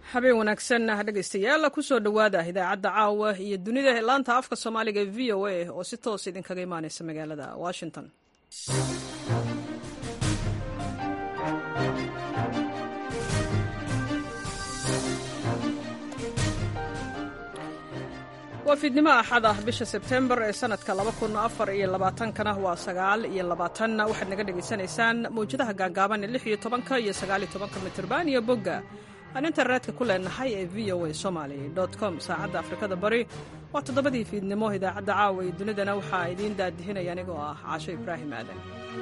habeen wanaagsan dhegaystayaal kusoo dhowaada idaacadda caawa iyo dunida laanta afka soomaaliga ee v o a oo si toos idinkaga imaaneysa magaalada washington. waa fiidnimo axad ah bisha sebtembar ee sanadka 2024kana waa 9 waxaad naga dhegaysanaysaan mawjadaha gaagaaban ee 16 iyo 19 mitirban iyo bogga aan internetka ku leenahay ee voasomali.com. saacadda afrikada bari waa 7 fiidnimo. idaacadda caawa iyo dunidana waxaa idiin daadihinaya anigoo ah caasho ibraahim aadan.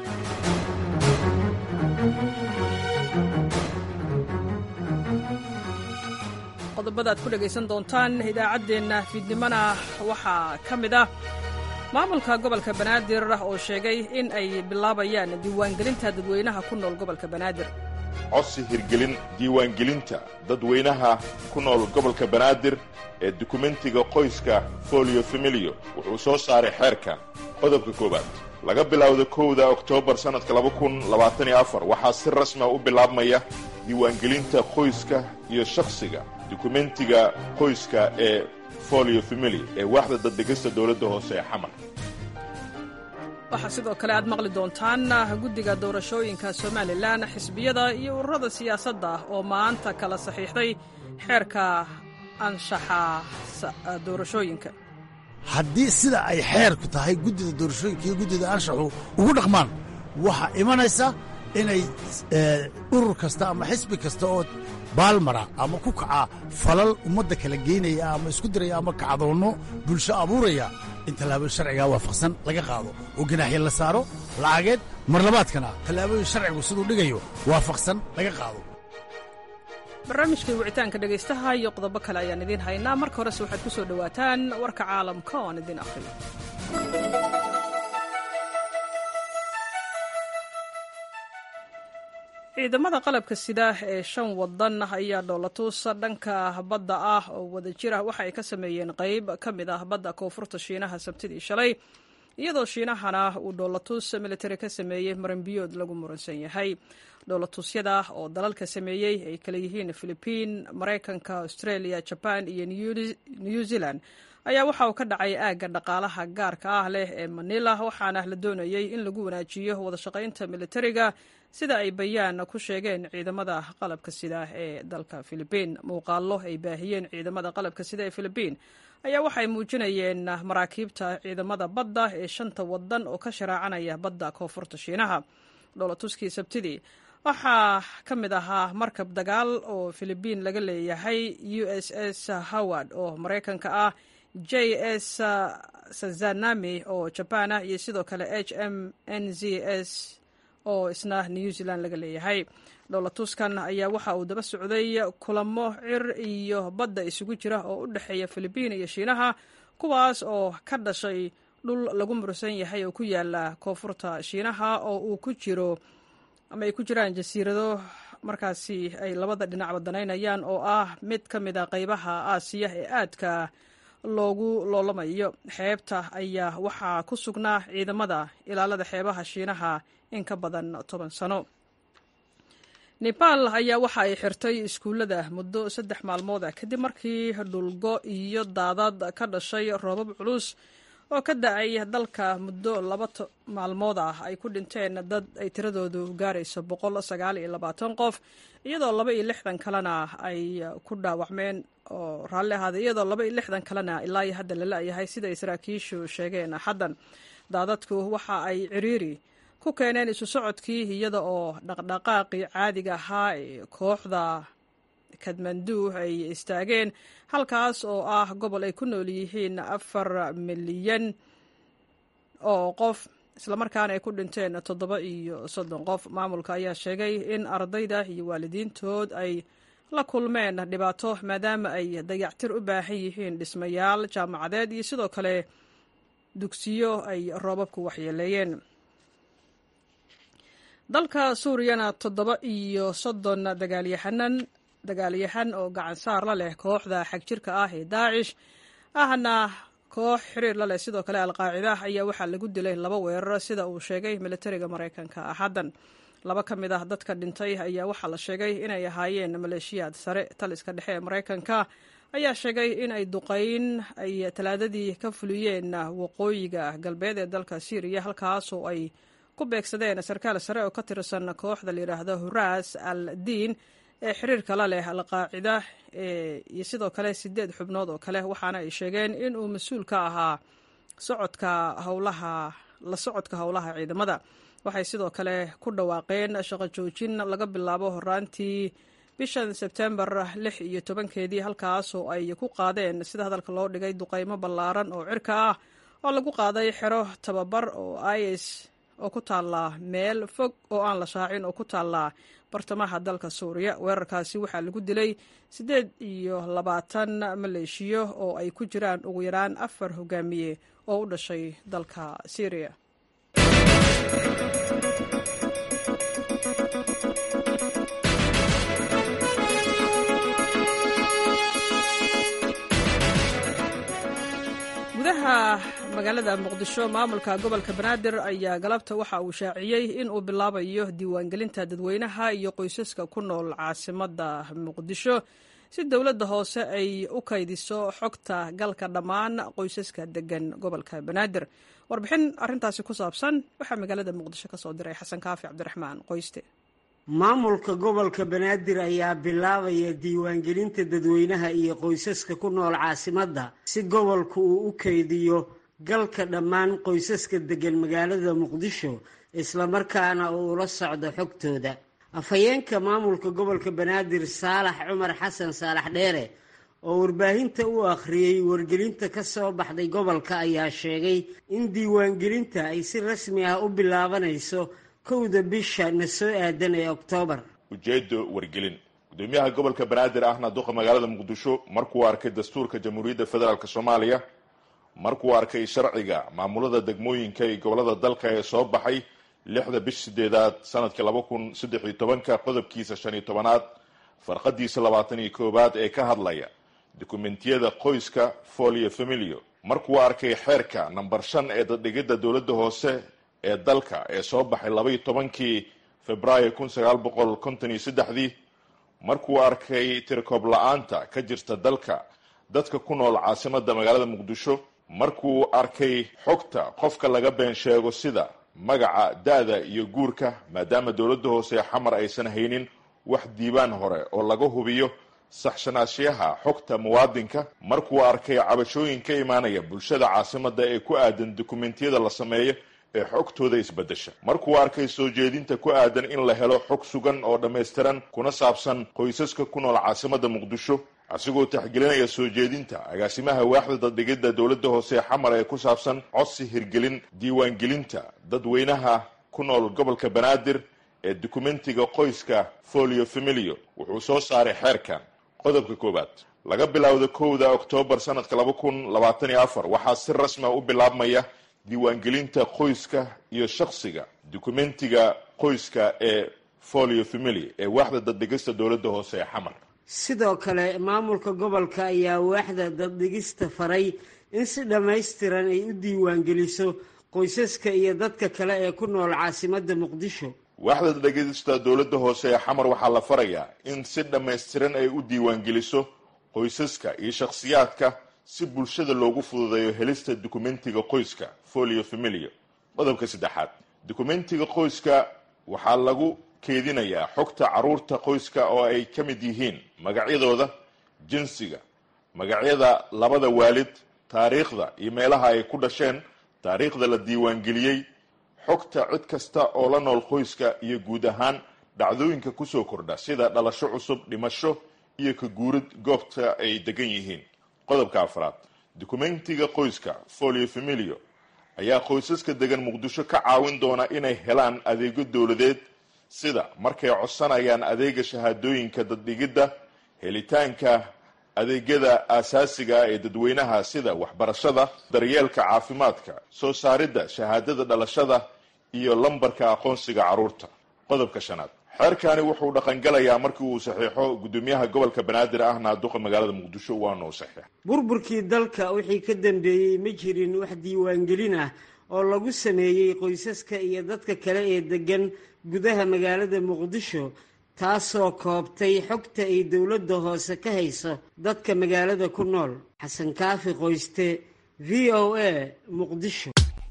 qodobada aad ku dhegaysan doontaan idaacaddeenna fiidnimona waxaa ka mid ah maamulka gobolka banaadir oo sheegay in ay bilaabayaan diiwaangelinta dadweynaha ku nool gobolka banaadir. codsi hirgelin diiwaangelinta dadweynaha ku nool gobolka banaadir ee dukumentiga qoyska folio familio wuxuu soo saaray xeerkan qodobka koowaad laga bilowda 1 Oktoobar sanadka 2024 waxaa si rasmi u bilaabmaya diiwaangelinta qoyska iyo shakhsiga dukumentiga qoyska ee folio familio ee waaxda daddegista dowladda hoose ee xamar. waxaa sidoo kale aad maqli doontaan guddiga doorashooyinka somalilan xisbiyada iyo ururada siyaasadda oo maanta kala saxiixday xeerka anshaxa doorashooyinka. haddii sida ay xeerku tahay guddida doorashooyinka iyo guddida anshaxu ugu dhaqmaan waxaa imanaysa inay urur kasta ama xisbi kasta oo baalmara ama ku kaca falal ummadda kala geynaya ama isku diraya ama kacdoonno bulsho abuuraya in tallaabo sharcigaa waafaqsan laga qaado oo ganaaxya la saaro lacageed marlabaadkana tallaabooyin sharcigu siduu dhigayo waafaqsan laga qaado. barnaamijkai wicitaanka dhegaystaha iyo qodobo kale ayaan idiin haynaa. marka horese waxaad ku soo dhowaataan warka caalamka oo aan idiin akhriyo. ciidamada qalabka sida ee 5 waddan ayaa dhoolatuus dhanka badda ah oo wada jira waxa ay ka sameeyeen qayb ka mid ah badda koonfurta shiinaha sabtidii shalay, iyadoo shiinahana uu dhoolatuus militari ka sameeyey maranbiyood lagu muransan yahay. dhoolatuusyada oo dalalka sameeyey ay kala yihiin Filibiin, Maraykanka, Australia, Jaban iyo New Zealand ayaa waxa uu ka dhacay aagga dhaqaalaha gaarka ah leh ee Manila, waxaana la doonayay in lagu wanaajiyo wada shaqaynta militariga sida ay bayaan ku sheegeen ciidamada qalabka sida ee dalka Filibiin. muuqaallo ay baahiyeen ciidamada qalabka sida ee Filibiin ayaa waxay muujinayeen maraakiibta ciidamada badda ee 5 waddan oo ka sharaacanaya badda koonfurta shiinaha. dhoolatuskii sabtidii waxaa ka mid ahaa markab dagaal oo Filibiin laga leeyahay USS Howard oo Maraykanka ah, JS Sazanami oo Jaban ah iyo sidoo kale HMNZS oo isna New Zealand laga leeyahay. dhoolatuskan ayaa waxa uu daba socday kulamo cir iyo badda isugu jira oo u dhexeeya Filibiin iyo Shiinaha, kuwaas oo ka dhashay dhul lagu mursan yahay oo ku yaala koonfurta Shiinaha oo uu ku jiro ama ay ku jiraan jasiirado markaasi ay labada dhinacba danaynayaan oo ah mid ka mid a qaybaha Aasiya ee aadka loogu loolamayo. xeebta ayaa waxaa ku sugnaa ciidamada ilaalada xeebaha Shiinaha in ka badan 10 sano. Nepal ayaa waxa ay xirtay iskuullada muddo 3 maalmood ah kadib markii dhulgo iyo daadad ka dhashay roobab culus oo ka da'ay dalka muddo 2 maalmood ah ay ku dhinteen dad ay tiradoodu gaarayso 129 qof, iyadoo 62 kalena ay ku dhaawacmeen oo raalli ahaada iyadoo 62 kalena ilaa hadda la la'yahay sida ay saraakiishu sheegeen xaddan. daadadku waxa ay ciriiri ku keeneen isu socodkii iyada oo dhaqdhaqaaqii caadiga ahaa ee kooxda Kathmandu ay istaageen, halkaas oo ah gobol ay ku nool yihiin 4 milyan oo qof, islamarkaana ay ku dhinteen 37 qof. maamulka ayaa sheegay in ardayda iyo waalidiintood ay la kulmeen dhibaato maadaama ay dayactir u baahan yihiin dhismayaal jaamacadeed iyo sidoo kale dugsiyo ay roobabku waxyeeleeyeen. dalka Suuriyana 37 dagaalyahan oo gacan saar la leh kooxda xagjirka ah ee Daacish ahna koox xiriir la leh sidoo kale Al-Qaacida ayaa waxaa lagu dilay 2 weerar sida uu sheegay militariga Maraykanka. Axaddan laba ka mid ah dadka dhintay ayaa waxaa la sheegay inay ahaayeen maleeshiyaad sare. taliska dhexe ee maraykanka ayaa sheegay in ay duqayn ay talaadadii ka fuliyeen waqooyiga galbeed ee dalka Syria, halkaasoo ay ku beegsadeen sarkaal sare oo ka tirsan kooxda la yidhaahdo Huraas al-Diin ee xiriirka la leh al-Qaacida iyo sidoo kale 8 xubnood oo kale, waxaana ay sheegeen in uu mas-uul ka ahaa la socodka howlaha ciidamada. waxay sidoo kale ku dhawaaqeen shaqo joojin laga bilaabo horaantii bishan Sebtembar 16 halkaasoo ay ku qaadeen sida hadalka loo dhigay duqaymo ballaaran oo cirka ah oo lagu qaaday xero tababar oo IS oo ku taala meel fog oo aan la shaacin oo ku taala bartamaha dalka Suuriya. weerarkaasi waxaa lagu dilay 28 maleeshiyo oo ay ku jiraan ugu yaraan 4 hogaamiye oo u dhashay dalka Syria. gudaha magaalada Muqdisho, maamulka gobolka Banaadir ayaa galabta waxa uu shaaciyey in uu bilaabayo diiwaangelinta dadweynaha iyo qoysaska ku nool caasimadda Muqdisho si dowladda hoose ay u kaydiso xogta galka dhammaan qoysaska degan gobolka Banaadir. warbixin arrintaasi ku saabsan waxaa magaalada Muqdisho ka soo diray Xasan Kaafi Cabdiraxmaan Qoyste. maamulka gobolka Banaadir ayaa bilaabaya diiwaangelinta dadweynaha iyo qoysaska ku nool caasimadda si gobolku uu u kaydiyo galka dhammaan qoysaska degan magaalada Muqdisho isla markaana uu la socdo xogtooda. afhayeenka maamulka gobolka Banaadir Saalax Cumar Xasan Saalax Dheere oo warbaahinta u akhriyay wargelinta ka soo baxday gobolka ayaa sheegay in diiwaangelinta ay si rasmi ah u bilaabanayso 1 bisha soo aadan ee Oktoobar. ujeedo wargelin gudoomiyaha gobolka Banaadir ahna duqa magaalada Muqdisho markuu arkay dastuurka Jamhuuriyadda Federaalka Soomaaliya, markuu arkay sharciga maamulada degmooyinka ee gobolada dalka ee soo baxay 6 bisha 8 sanadka 2013 qodobkiisa 15aad farqadiisa 21aad ee ka hadlaya dokumentiyada qoyska folio familio, markuu arkay xeerka number 5 ee dadhigida dowladda hoose ee dalka ee soo baxay 12 Febraayo 1953, markuu arkay tirkoob la'aanta ka jirta dalka dadka ku nool caasimadda magaalada Muqdisho, markuu arkay xogta qofka laga been sheego sida magaca, da'da iyo guurka, maadaama dowladda hoose xamar aysan haynin wax diiwaan hore oo laga hubiyo saxsanaashiyaha xogta muwaadinka, markuu arkay cabashooyin ka imaanaya bulshada caasimadda ee ku aadan dokumentiyada la sameeyo ee xogtooda isbedesha, markuu arkay soo jeedinta ku aadan in la helo xog sugan oo dhammaystiran kuna saabsan qoysaska ku nool caasimadda Muqdisho, asigoo taxgelinaya soo jeedinta agaasimaha waaxda dadhigida dowladda hoose xamar ee ku saabsan codsi hirgelin diiwaangelinta dadweynaha ku nool gobolka Banaadir ee dokumentiga qoyska folio familio, wuxuu soo saaray xeerkan qodobka 1. laga bilaawdo 1 Oktoobar sanadka 2024 waxaa si rasmi ah u bilaabmaya diiwaangelinta qoyska iyo shakhsiga dokumentiga qoyska ee folio familio ee waaxda dadhigista dowladda hoose ee xamar. sidoo kale maamulka gobolka ayaa waaxda dadhigista faray in si dhammaystiran ay u diiwaangeliso qoysaska iyo dadka kale ee ku nool caasimadda Muqdisho. waaxda dadhigista dowladda hoose ee xamar waxaa la farayaa in si dhammaystiran ay u diiwaangeliso qoysaska iyo shakhsiyaadka si bulshada loogu fududeeyo helista dokumentiga qoyska folio familio. qodobka 3. dokumentiga qoyska waxaa lagu keedinayaa xogta caruurta qoyska oo ay ka mid yihiin magacyadooda, jinsiga, magacyada labada waalid, taariikhda iyo meelaha ay ku dhasheen, taariikhda la diiwaangeliyey, xogta cid kasta oo la nool qoyska iyo guud ahaan dhacdooyinka kusoo kordha sida dhalasho cusub, dhimasho iyo ka guurid goobta ay degan yihiin. qodobka 4. dokumentiga qoyska folio familio ayaa qoysaska degan Muqdisho ka caawin doona inay helaan adeegyo dowladeed sida markay codsanayaan adeega shahaadooyinka dadhigida, helitaanka adeegyada aasaasiga ee dadweynaha sida waxbarashada, daryeelka caafimaadka, soo saaridda shahaadada dhalashada iyo lambarka aqoonsiga caruurta. qodobka 5. xeerkani wuxuu dhaqangalayaa markii uu saxiixo gudoomiyaha gobolka Banaadir ahna duqa magaalada Muqdisho waana uu saxiix. burburkii dalka wixii ka dambeeyay ma jirin wax diiwaangelin ah oo lagu sameeyey qoysaska iyo dadka kale ee deggan gudaha magaalada muqdisho taasoo koobtay xogta ay dowladda hoose ka hayso dadka magaalada ku nool. xasan kaafi qoyste, v o a, muqdisho.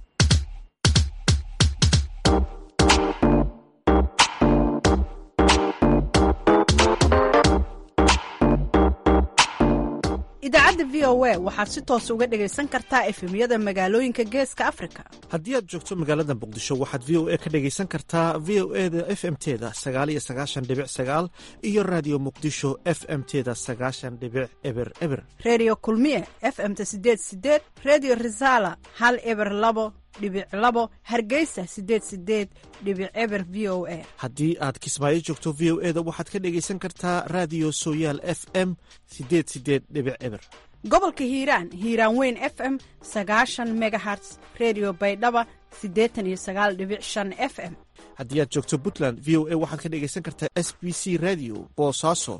idaacadda v o a waxaad si toos uga dhegaysan kartaa efemyada magaalooyinka geeska afrika. haddii aad joogto magaalada muqdisho waxaad v o a ka dhegaysan kartaa v o eda f m teda 9 iyo raadiyo muqdisho f m teda 9.eber redio kulmiye f m-ta 8 redio risala 102.2 hargeysa 88.eber v o a. haddii aad kismaayo joogto v o eda waxaad ka dhegaysan kartaa raadiyo sooyaal f m 88.eber gobolka hiiraan weyn f m 90 megaherts redio baydhaba 89.5 f m. haddii aad joogto puntland v o a waxaad ka dhegaysan kartaa s b c radio boosaaso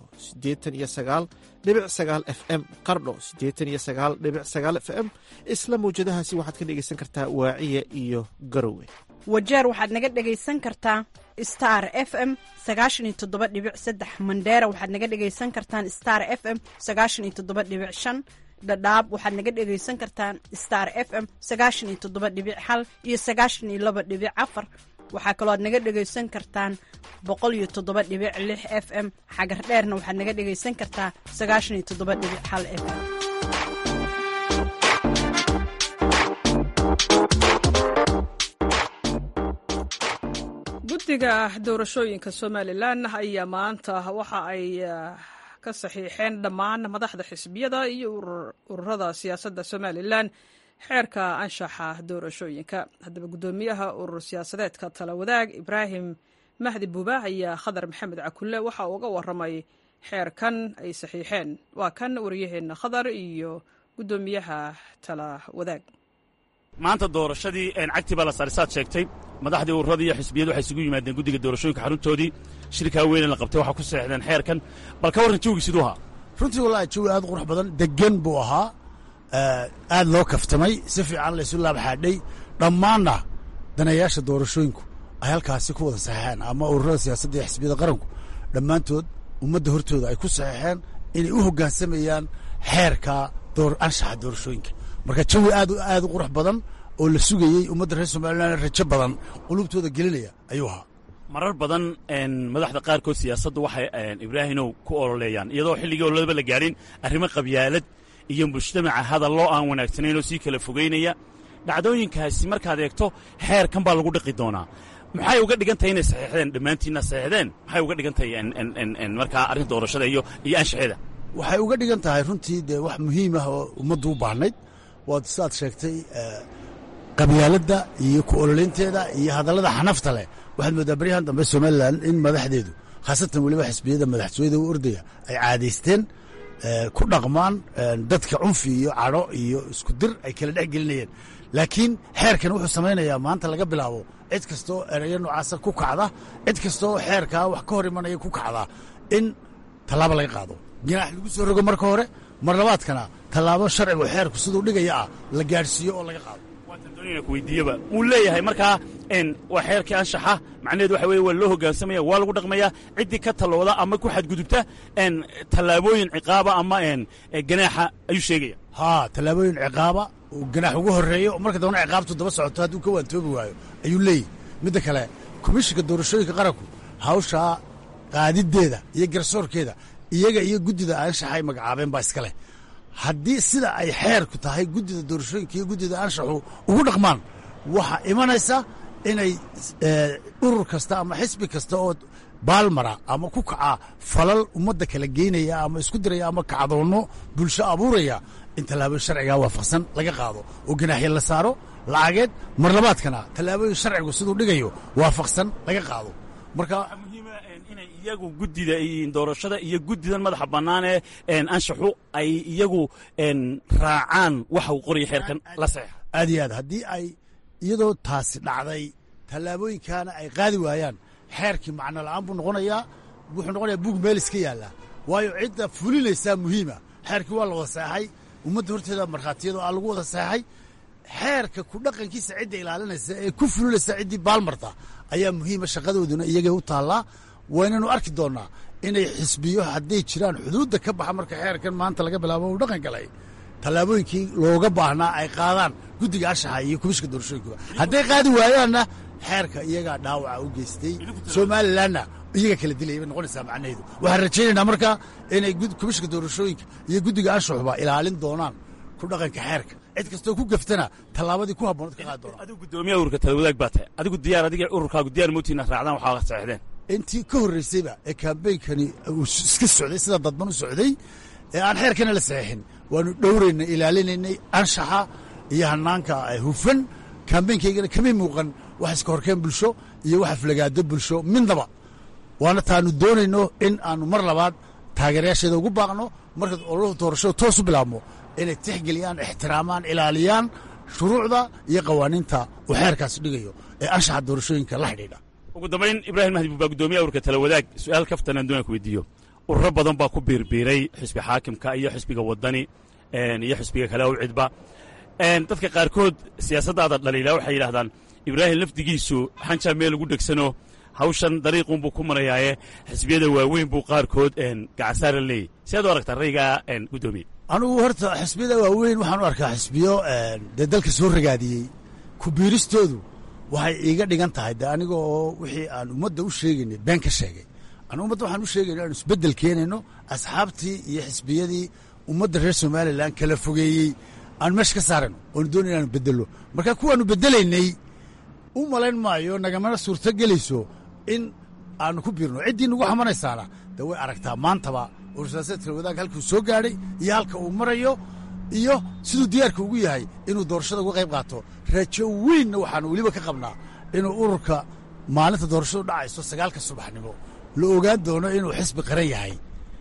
89.9 f m qardho 89.9 f m isla mawjadahaasi waxaad ka dhegaysan kartaa waaciya iyo garowe. wajeer waxaad naga dhegaysan kartaa star f m 97.3 mandheera waxaad naga dhegaysan kartaan star f m 97.5 dhadhaab waxaad naga dhegaysan kartaan star f m 97.1 iyo 92.4 waxaa kaloo aad naga dhegaysan kartaan 107.6 f m xagar dheerna waxaad naga dhegaysan kartaa 97.1 f m. guddiga doorashooyinka somalilan ayaa maanta waxa ay ka saxiixeen dhammaan madaxda xisbiyada iyo ururada siyaasadda somalilan xeerka anshaxa doorashooyinka. haddaba guddoomiyaha urur siyaasadeedka tala wadaag ibraahim mahdi buuba ayaa khadar maxamed cakulle waxa uu uga waramay xeerkan ay saxiixeen. waa kan wariyaheenna khadar iyo guddoomiyaha tala wadaag. maanta doorashadii cagti baa la saarisaad sheegtay madaxdii ururada iyo xisbiyadu waxay isugu yimaadeen guddiga doorashooyinka xaruntoodii shirkaa weyne la qabtay waxaa ku saxiixdeen xeerkan. bal ka warran jawgii siduu ahaa? runtii wallahi jawi aad u qurux badan deggan buu ahaa, aad loo kaftamay, si fiican laysu laabxaadhay. dhammaanna danayaasha doorashooyinku ay halkaasi ku wada saxeexeen, ama ururada siyaasadda iyo xisbiyada qaranku dhammaantood ummadda hortooda ay ku saxeexeen inay u hoggaansamayaan xeerka anshaxa doorashooyinka. marka jawi aad u qurux badan oo la sugayey ummadda reer somalilan rajo badan qulubtooda gelinaya ayuu ahaa. marar badan madaxda qaarkood siyaasaddu waxay ibraahinow ku ololeeyaan iyadoo xilligii ololaba la gaadhin arrimo qabyaalad iyo mujtamaca hadalloo aan wanaagsanayn oo sii kala fogaynaya. dhacdooyinkaasi markaad eegto xeerkan baa lagu dhaqi doonaa. maxay uga dhigan tahay inay saxiixdeen dhammaantiinna saxiixdeen? maxay uga dhigan tahay markaa arrinta doorashada iyo anshaxeeda? waxay uga dhigan tahay runtii dee wax muhiim ah oo ummaddu u baahnayd. waad sidaad sheegtay qabyaaladda iyo ku ololeynteeda iyo hadallada xanafta leh waxaad moodaa baryahan dambe somalilan in madaxdeedu khaasatan weliba xisbiyada madaxtooyada u ordaya ay caadaysteen ku dhaqmaan dadka cunfi iyo cadho iyo isku dir ay kala dhex gelinayeen. laakiin xeerkan wuxuu samaynayaa maanta laga bilaabo cid kastoo erayo noocaasa ku kacda, cid kastoo xeerkaa wax ka hor imanaya ku kacda in tallaabo laga qaado, jinaax lagu soo rogo marka hore, mar labaadkana tallaabo sharcigu xeerku siduu dhigaya ah la gaadhsiiyo oo laga qaado. weydiiyaba wuu leeyahay markaa waa xeerkii anshaxa, macnaheedu waxa weye waa loo hoggaansamaya, waa lagu dhaqmayaa. ciddii ka tallooda ama ku xadgudubta tallaabooyin ciqaaba ama ganaaxa ayuu sheegaya. haa, tallaabooyin ciqaaba oo ganaax ugu horreeyo, marka dambana ciqaabtu daba socoto hadduu ka waantoobi waayo ayuu leeyahy. midda kale komishinka doorashooyinka qaranku hawshaa qaadiddeeda iyo garsoorkeeda iyaga iyo guddida anshaxa ay magacaabeen baa iska leh. haddii sida ay xeerku tahay guddida doorashooyinka iyo guddida anshaxu ugu dhaqmaan, waxaa imanaysa inay urur kasta ama xisbi kasta oo baalmara ama ku kaca falal ummadda kala geynaya ama isku diraya ama kacdoonno bulsho abuuraya in tallaabooyin sharcigaa waafaqsan laga qaado oo ganaaxya la saaro lacageed, mar labaadkana tallaabooyin sharcigu siduu dhigayo waafaqsan laga qaado. marka inay iyagu guddida doorashada iyo guddidan madaxa bannaan ee anshaxu ay iyagu raacaan waxa uu qoraya xeerkan la saxiixa. aad iyo aad haddii ay iyadoo taasi dhacday tallaabooyinkaana ay qaadi waayaan, xeerkii macno la'aan buu noqonayaa, wuxuu noqonayaa bug meel iska yaalla. waayo cidda fulinaysaa muhiima. xeerkii waa la wada saexay, ummadda horteeda markhaatiyadu aa lagu wada saexay, xeerka ku dhaqankiisa cidda ilaalinaysa ee ku fulinaysa ciddii baalmarta ayaa muhiima, shaqadooduna iyagay u taallaa. waynanu arki doonnaa inay xisbiyo hadday jiraan xuduudda ka baxa marka xeerkan maanta laga bilaabo uu dhaqan galay tallaabooyinkii looga baahnaa ay qaadaan guddiga anshaxa iyo komishinka doorashooyinkuba. hadday qaadi waayaanna xeerka iyagaa dhaawaca u geystay, somalilanna iyaga kala dilaya bay noqonaysaa macnaheedu. waxaan rajaynaynaa marka inay komishinka doorashooyinka iyo guddiga anshaxuba ilaalin doonaan ku dhaqanka xeerka. cid kastoo ku gaftana tallaabadii ku habboonad ka qaadi doonaan. adigu guddoomiyaha ururka talawadaag baa tahay, adigu diyaar, adiga ururkaagu diyaar mootiina raacdaan waxaa saxiixdeen intii ka horraysayba ee kaambeynkani uu iska socday sida dadban u socday ee aan xeerkana la saxiixin waanu dhowraynay, ilaalinaynay anshaxa iyo hannaanka hufan. kaambeynkaygana kamay muuqan wax iska horkeen bulsho iyo wax aflagaado bulsho midnaba. waana taanu doonayno in aanu mar labaad taageerayaasheeda ugu baaqno marka ololuhu doorashada toos u bilaabmo inay tixgeliyaan, ixtiraamaan, ilaaliyaan shuruucda iyo qawaaniinta uu xeerkaasi dhigayo ee anshaxa doorashooyinka la xidhiidha. ugu dambayn ibraahim mahdi baa guddoomiyaha ururka talawadaag, su-aal kaftan aan doonaan ku weydiiyo. ururo badan baa ku biirbiiray xisbi xaakimka iyo xisbiga waddani iyo xisbiga kale u cidba. dadka qaarkood siyaasaddaada dhaliila waxay yidhahdaan ibraahim lafdigiisu xanjaa meel ugu dhegsano hawshan dariiquunbuu ku marayaaye xisbiyada waaweyn buu qaarkood gacansaara leeyay. siaad u aragtaa raygaa guddoomiye? anugu horta xisbiyada waaweyn waxaan u arkaa xisbiyo dee dalka soo ragaadiyey. ku biiristoodu waxay iiga dhigan tahay de aniga oo wixii aan ummadda u sheegaynay been ka sheegay. anigu ummadda waxaan u sheegayna aanu isbeddel keenayno, asxaabtii iyo xisbiyadii ummadda reer somalilan kala fogeeyey aanu meesha ka saarayno oonu doonay inaanu beddello. marka kuwaanu beddelaynay u malayn maayo nagamana suurto gelayso in aanu ku biirno. ciddii nagu xamanaysaana dee way aragtaa maantaba ursaaseedka wadaag halkuu soo gaadhay iyo halka uu marayo iyo siduu diyaarka ugu yahay inuu doorashada uga qayb qaato. rajo weynna waxaanu weliba ka qabnaa inuu ururka maalinta doorashadu dhacayso 9 subaxnimo la ogaan doono inuu xisbi qaran yahay.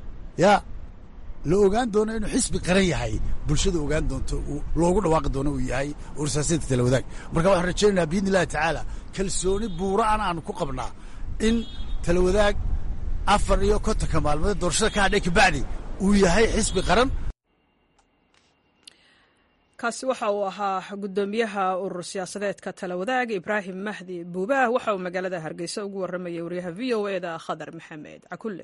la ogaan doono inuu xisbi qaran yahay, bulshada ogaan doonto loogu dhawaaqi doono uu yahay ursaaseedka talawadaag. marka waxaan rajaynaynaa biidni illahi tacaala kalsooni buura'an aanu ku qabnaa in talawadaag 54 maalmood doorashada ka hadhay kabacdi uu yahay xisbi qaran. kaasi waxa uu ahaa guddoomiyaha urur siyaasadeedka talawadaag ibraahim mahdi buubaah. waxa uu magaalada hargeysa ugu warramayay wariyaha v o eda khadar maxamed cakulle.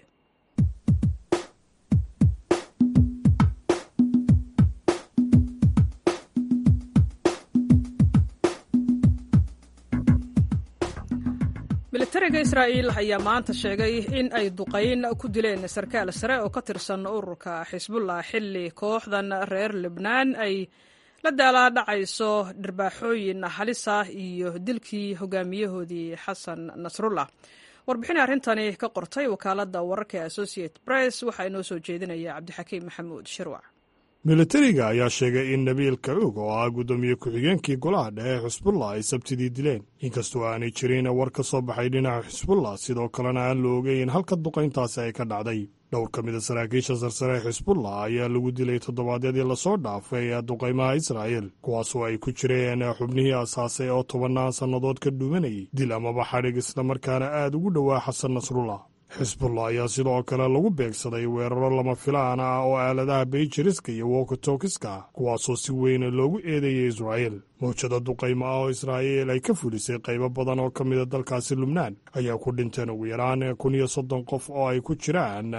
militariga israa'iil ayaa maanta sheegay in ay duqayn ku dileen sarkaal sare oo ka tirsan ururka xisbullah xilli kooxdan reer libnaan ay la daalaadhacayso dhirbaaxooyin halis ah iyo dilkii hogaamiyahoodii xasan nasrullah. warbixin arrintani ka qortay wakaaladda wararka associated press waxaa inoo soo jeedinaya cabdixakiim maxamuud shirwac. militariga ayaa sheegay in nabiil kacuug oo ah guddoomiye ku-xigeenkii golaha dhexe xisbullah ay sabtidii dileen, inkastoo aanay jirin war ka soo baxay dhinaca xisbullah, sidoo kalena aan la ogeyn halka duqayntaasi ay ka dhacday. dhowr ka mida saraakiisha sarsare ee xisbullah ayaa lagu dilay toddobaadyadii lasoo dhaafay duqaymaha israa'il, kuwaasoo ay ku jireen xubnihii asaasay oo 10 sannadood ka dhuumanayay dil amaba xadhig islamarkaana aad ugu dhowaa xasan nasrullah. xisbullah ayaa sidoo kale lagu beegsaday weeraro lama filaan ah oo aaladaha bayjiriska iyo wokotokiska, kuwaasoo si weyn loogu eedeeyey israa'iil. mawjada duqaymo ah oo israa'iil ay ka fulisay qaybo badan oo ka mida dalkaasi lubnaan ayaa ku dhinteen ugu yaraan 130 qof oo ay ku jiraan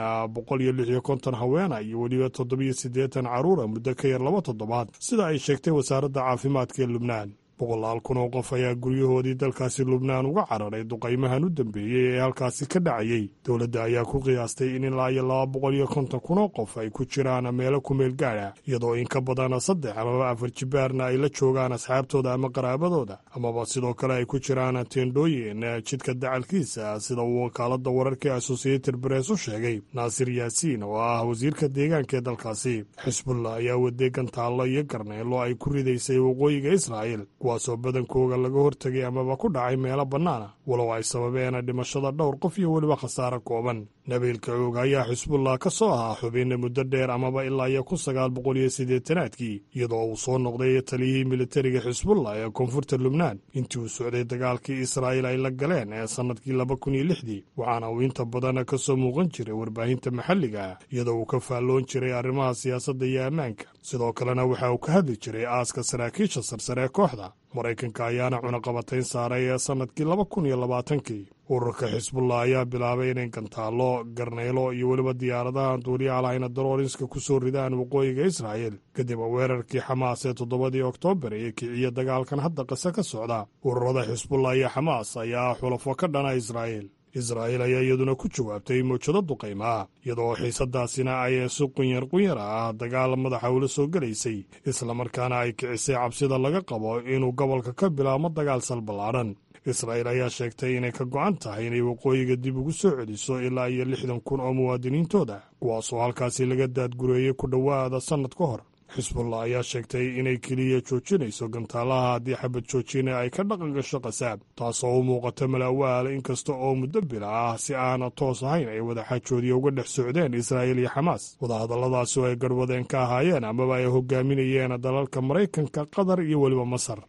156 haweena iyo weliba 87 carruura muddo ka yar 2 toddobaad, sida ay sheegtay wasaaradda caafimaadka ee lubnaan. 100 kun oo qof ayaa guryahoodii dalkaasi lubnaan uga cararay duqaymahan u dambeeyey ee halkaasi ka dhacayey. dowladda ayaa ku qiyaastay in ilaa iyo 250 kun oo qof ay ku jiraan meelo ku meel gaadha, iyadoo in ka badan 3 amaba 4 jibaarna ay la joogaan asxaabtooda ama qaraabadooda, amaba sidoo kale ay ku jiraan teendhooyin jidka dacalkiisa, sida uu wakaaladda wararka associated press u sheegay naasir yaasiin oo ah wasiirka deegaanka ee dalkaasi. xisbullah ayaa wadeegan taallo iyo garneelo ay ku ridaysay waqooyiga israa'iil, kuwaasoo badankooga laga hortegay amaba ku dhacay meelo bannaana, walow ay sababeen dhimashada dhowr qof iyo weliba khasaare kooban. nabiil kacuug ayaa xisbullah ka soo ahaa xubin muddo dheer amaba ilaa iyo 1980aadkii, iyadoo uu soo noqday taliyihii militariga xisbullah ee koonfurta lubnaan intii uu socday dagaalkii israa'iil ay la galeen ee sannadkii 2006, waxaana uu inta badan ka soo muuqan jiray warbaahinta maxalliga ah, iyadoo uu ka faalloon jiray arrimaha siyaasadda iyo ammaanka. sidoo kalena waxa uu ka hadli jiray aaska saraakiisha sarsare ee kooxda. maraykanka ayaana cunaqabatayn saaray ee sannadkii 2020. ururka xisbullah ayaa bilaabay inay gantaallo, garnaylo iyo weliba diyaaradaha duuliyaha lahayna daroorinska ku soo ridaan waqooyiga israa'il kadib weerarkii xamaas ee 7 oktoobar ee kiciya dagaalkan hadda qise ka socda. ururada xisbullah iyo xamaas ayaa xulafo ka dhana israa'iil. israa'iil ayaa iyaduna ku jawaabtay mawjado duqaymaa, iyadoo xiisadaasina ay si qunyar ah dagaal madaxa ula soo gelaysay, islamarkaana ay kicisay cabsida laga qabo inuu gobolka ka bilaabmo dagaal salballaadhan. israa'iil ayaa sheegtay inay ka go'an tahay inay waqooyiga dib ugu soo celiso ilaa iyo 60,000 oo muwaadiniintooda, kuwaasoo halkaasi laga daadgureeyey ku dhowaada sannad ka hor. xisbullah ayaa sheegtay inay keliya joojinayso gantaalaha haddii xabad joojina ay ka dhaqan gasho qasaab, taasoo u muuqata malaawaal inkasta oo muddo bila ah si aana toos ahayn ay wadaxaajoodiya uga dhex socdeen israa'iil iyo xamaas. wadahadalladaasi oo ay garwadeen ka ahaayeen amaba ay hogaaminayeen dalalka maraykanka, qatar iyo weliba masar.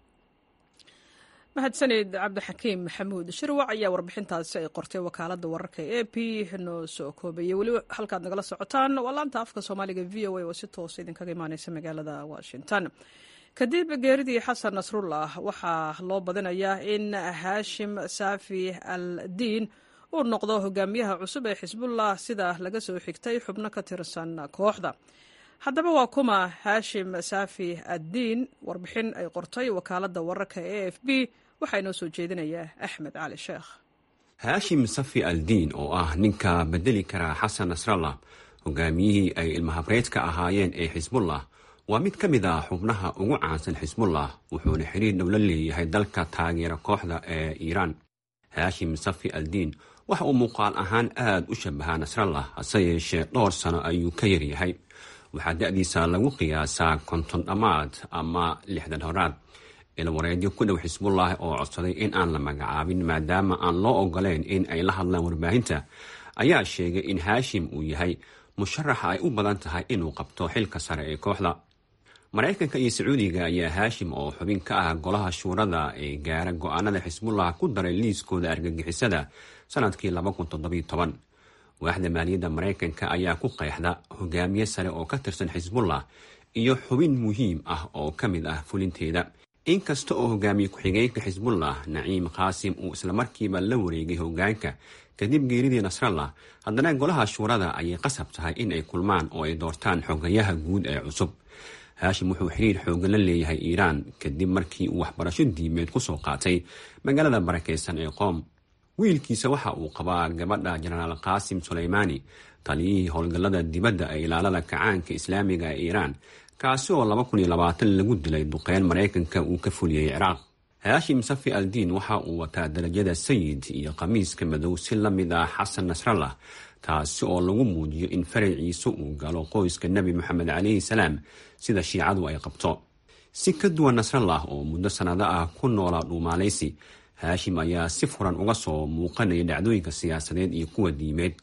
mahadsanid cabdixakiim maxamuud shirwac ayaa warbixintaasi ay qortay wakaaladda wararka e p noo soo koobayay. weli halkaad nagala socotaan waa laanta afka soomaaliga v o a oo si toosa idinkaga imaaneysa magaalada washington. kadib geeridii xasan nasrullah waxaa loo badinayaa in haashim saafi al diin uu noqdo hogaamiyaha cusub ee xisbullah sida laga soo xigtay xubno ka tirsan kooxda. haddaba waa kuma haashim saafi addiin? warbixin ay qortay wakaaladda wararka e f b waxaa inoo soo jeedinayaa axmed cali sheekh. haashim safi aldiin oo ah ninka bedeli kara xasan nasrallah, hogaamiyihii ay ilmahabreed ka ahaayeen ee xisbullah, waa mid ka mid ah xubnaha ugu caansan xisbullah, wuxuuna xiriir dhow la leeyahay dalka taageera kooxda ee iiraan. haashim safi aldiin waxa uu muuqaal ahaan aad u shabahaa nasrallah, hase yeeshee dhowr sano ayuu ka yaryahay. waxaa da'diisa lagu qiyaasaa 50 dhammaad ama 60 horaad. ilwareedyo ku dhow xisbullah oo codsaday in aan la magacaabin maadaama aan loo ogoleyn in ay la hadlaan warbaahinta, ayaa sheegay in haashim uu yahay musharaxa ay u badan tahay inuu qabto xilka sare ee kooxda. maraykanka iyo sacuudiga ayaa haashim oo xubin ka ah golaha shuurada ee gaara go'aanada xisbullah ku daray liiskooda argagixisada sanadkii 2017. waaxda maaliyadda maraykanka ayaa ku qeexda hogaamiye sare oo ka tirsan xisbullah iyo xubin muhiim ah oo ka mid ah fulinteeda. inkasta oo hogaamiye ku-xigeenka xisbullah naciim qaasim uu islamarkiiba la wareegay hogaanka kadib geeridii nasrallah, haddana golaha shuurada ayay qasab tahay in ay kulmaan oo ay doortaan xogayaha guud ee cusub. haashim wuxuu xiriir xoogan la leeyahay iiraan kadib markii uu waxbarasho diimeed ku soo qaatay magaalada barakeysan ee qoom. wiilkiisa waxa uu qabaa gabadha jenaraal qaasim sulaymaani, taliyihii howlgallada dibadda ee ilaalada kacaanka islaamiga ee iiraan, kaasi oo 2020 lagu dilay duqeyn maraykanka uu ka fuliyey ciraaq. haashim safi aldiin waxa uu wataa darajada sayid iyo qamiiska madow si la mid ah xasan nasrallah, taasi oo lagu muujiyo in faraciisa uu galo qoyska nebi moxamed calayhi salaam sida shiicadu ay qabto. si ka duwan nasrallah oo muddo sannado ah ku noolaa dhuumaalaysi, haashim ayaa si furan uga soo muuqanaya dhacdooyinka siyaasadeed iyo kuwa diimeed.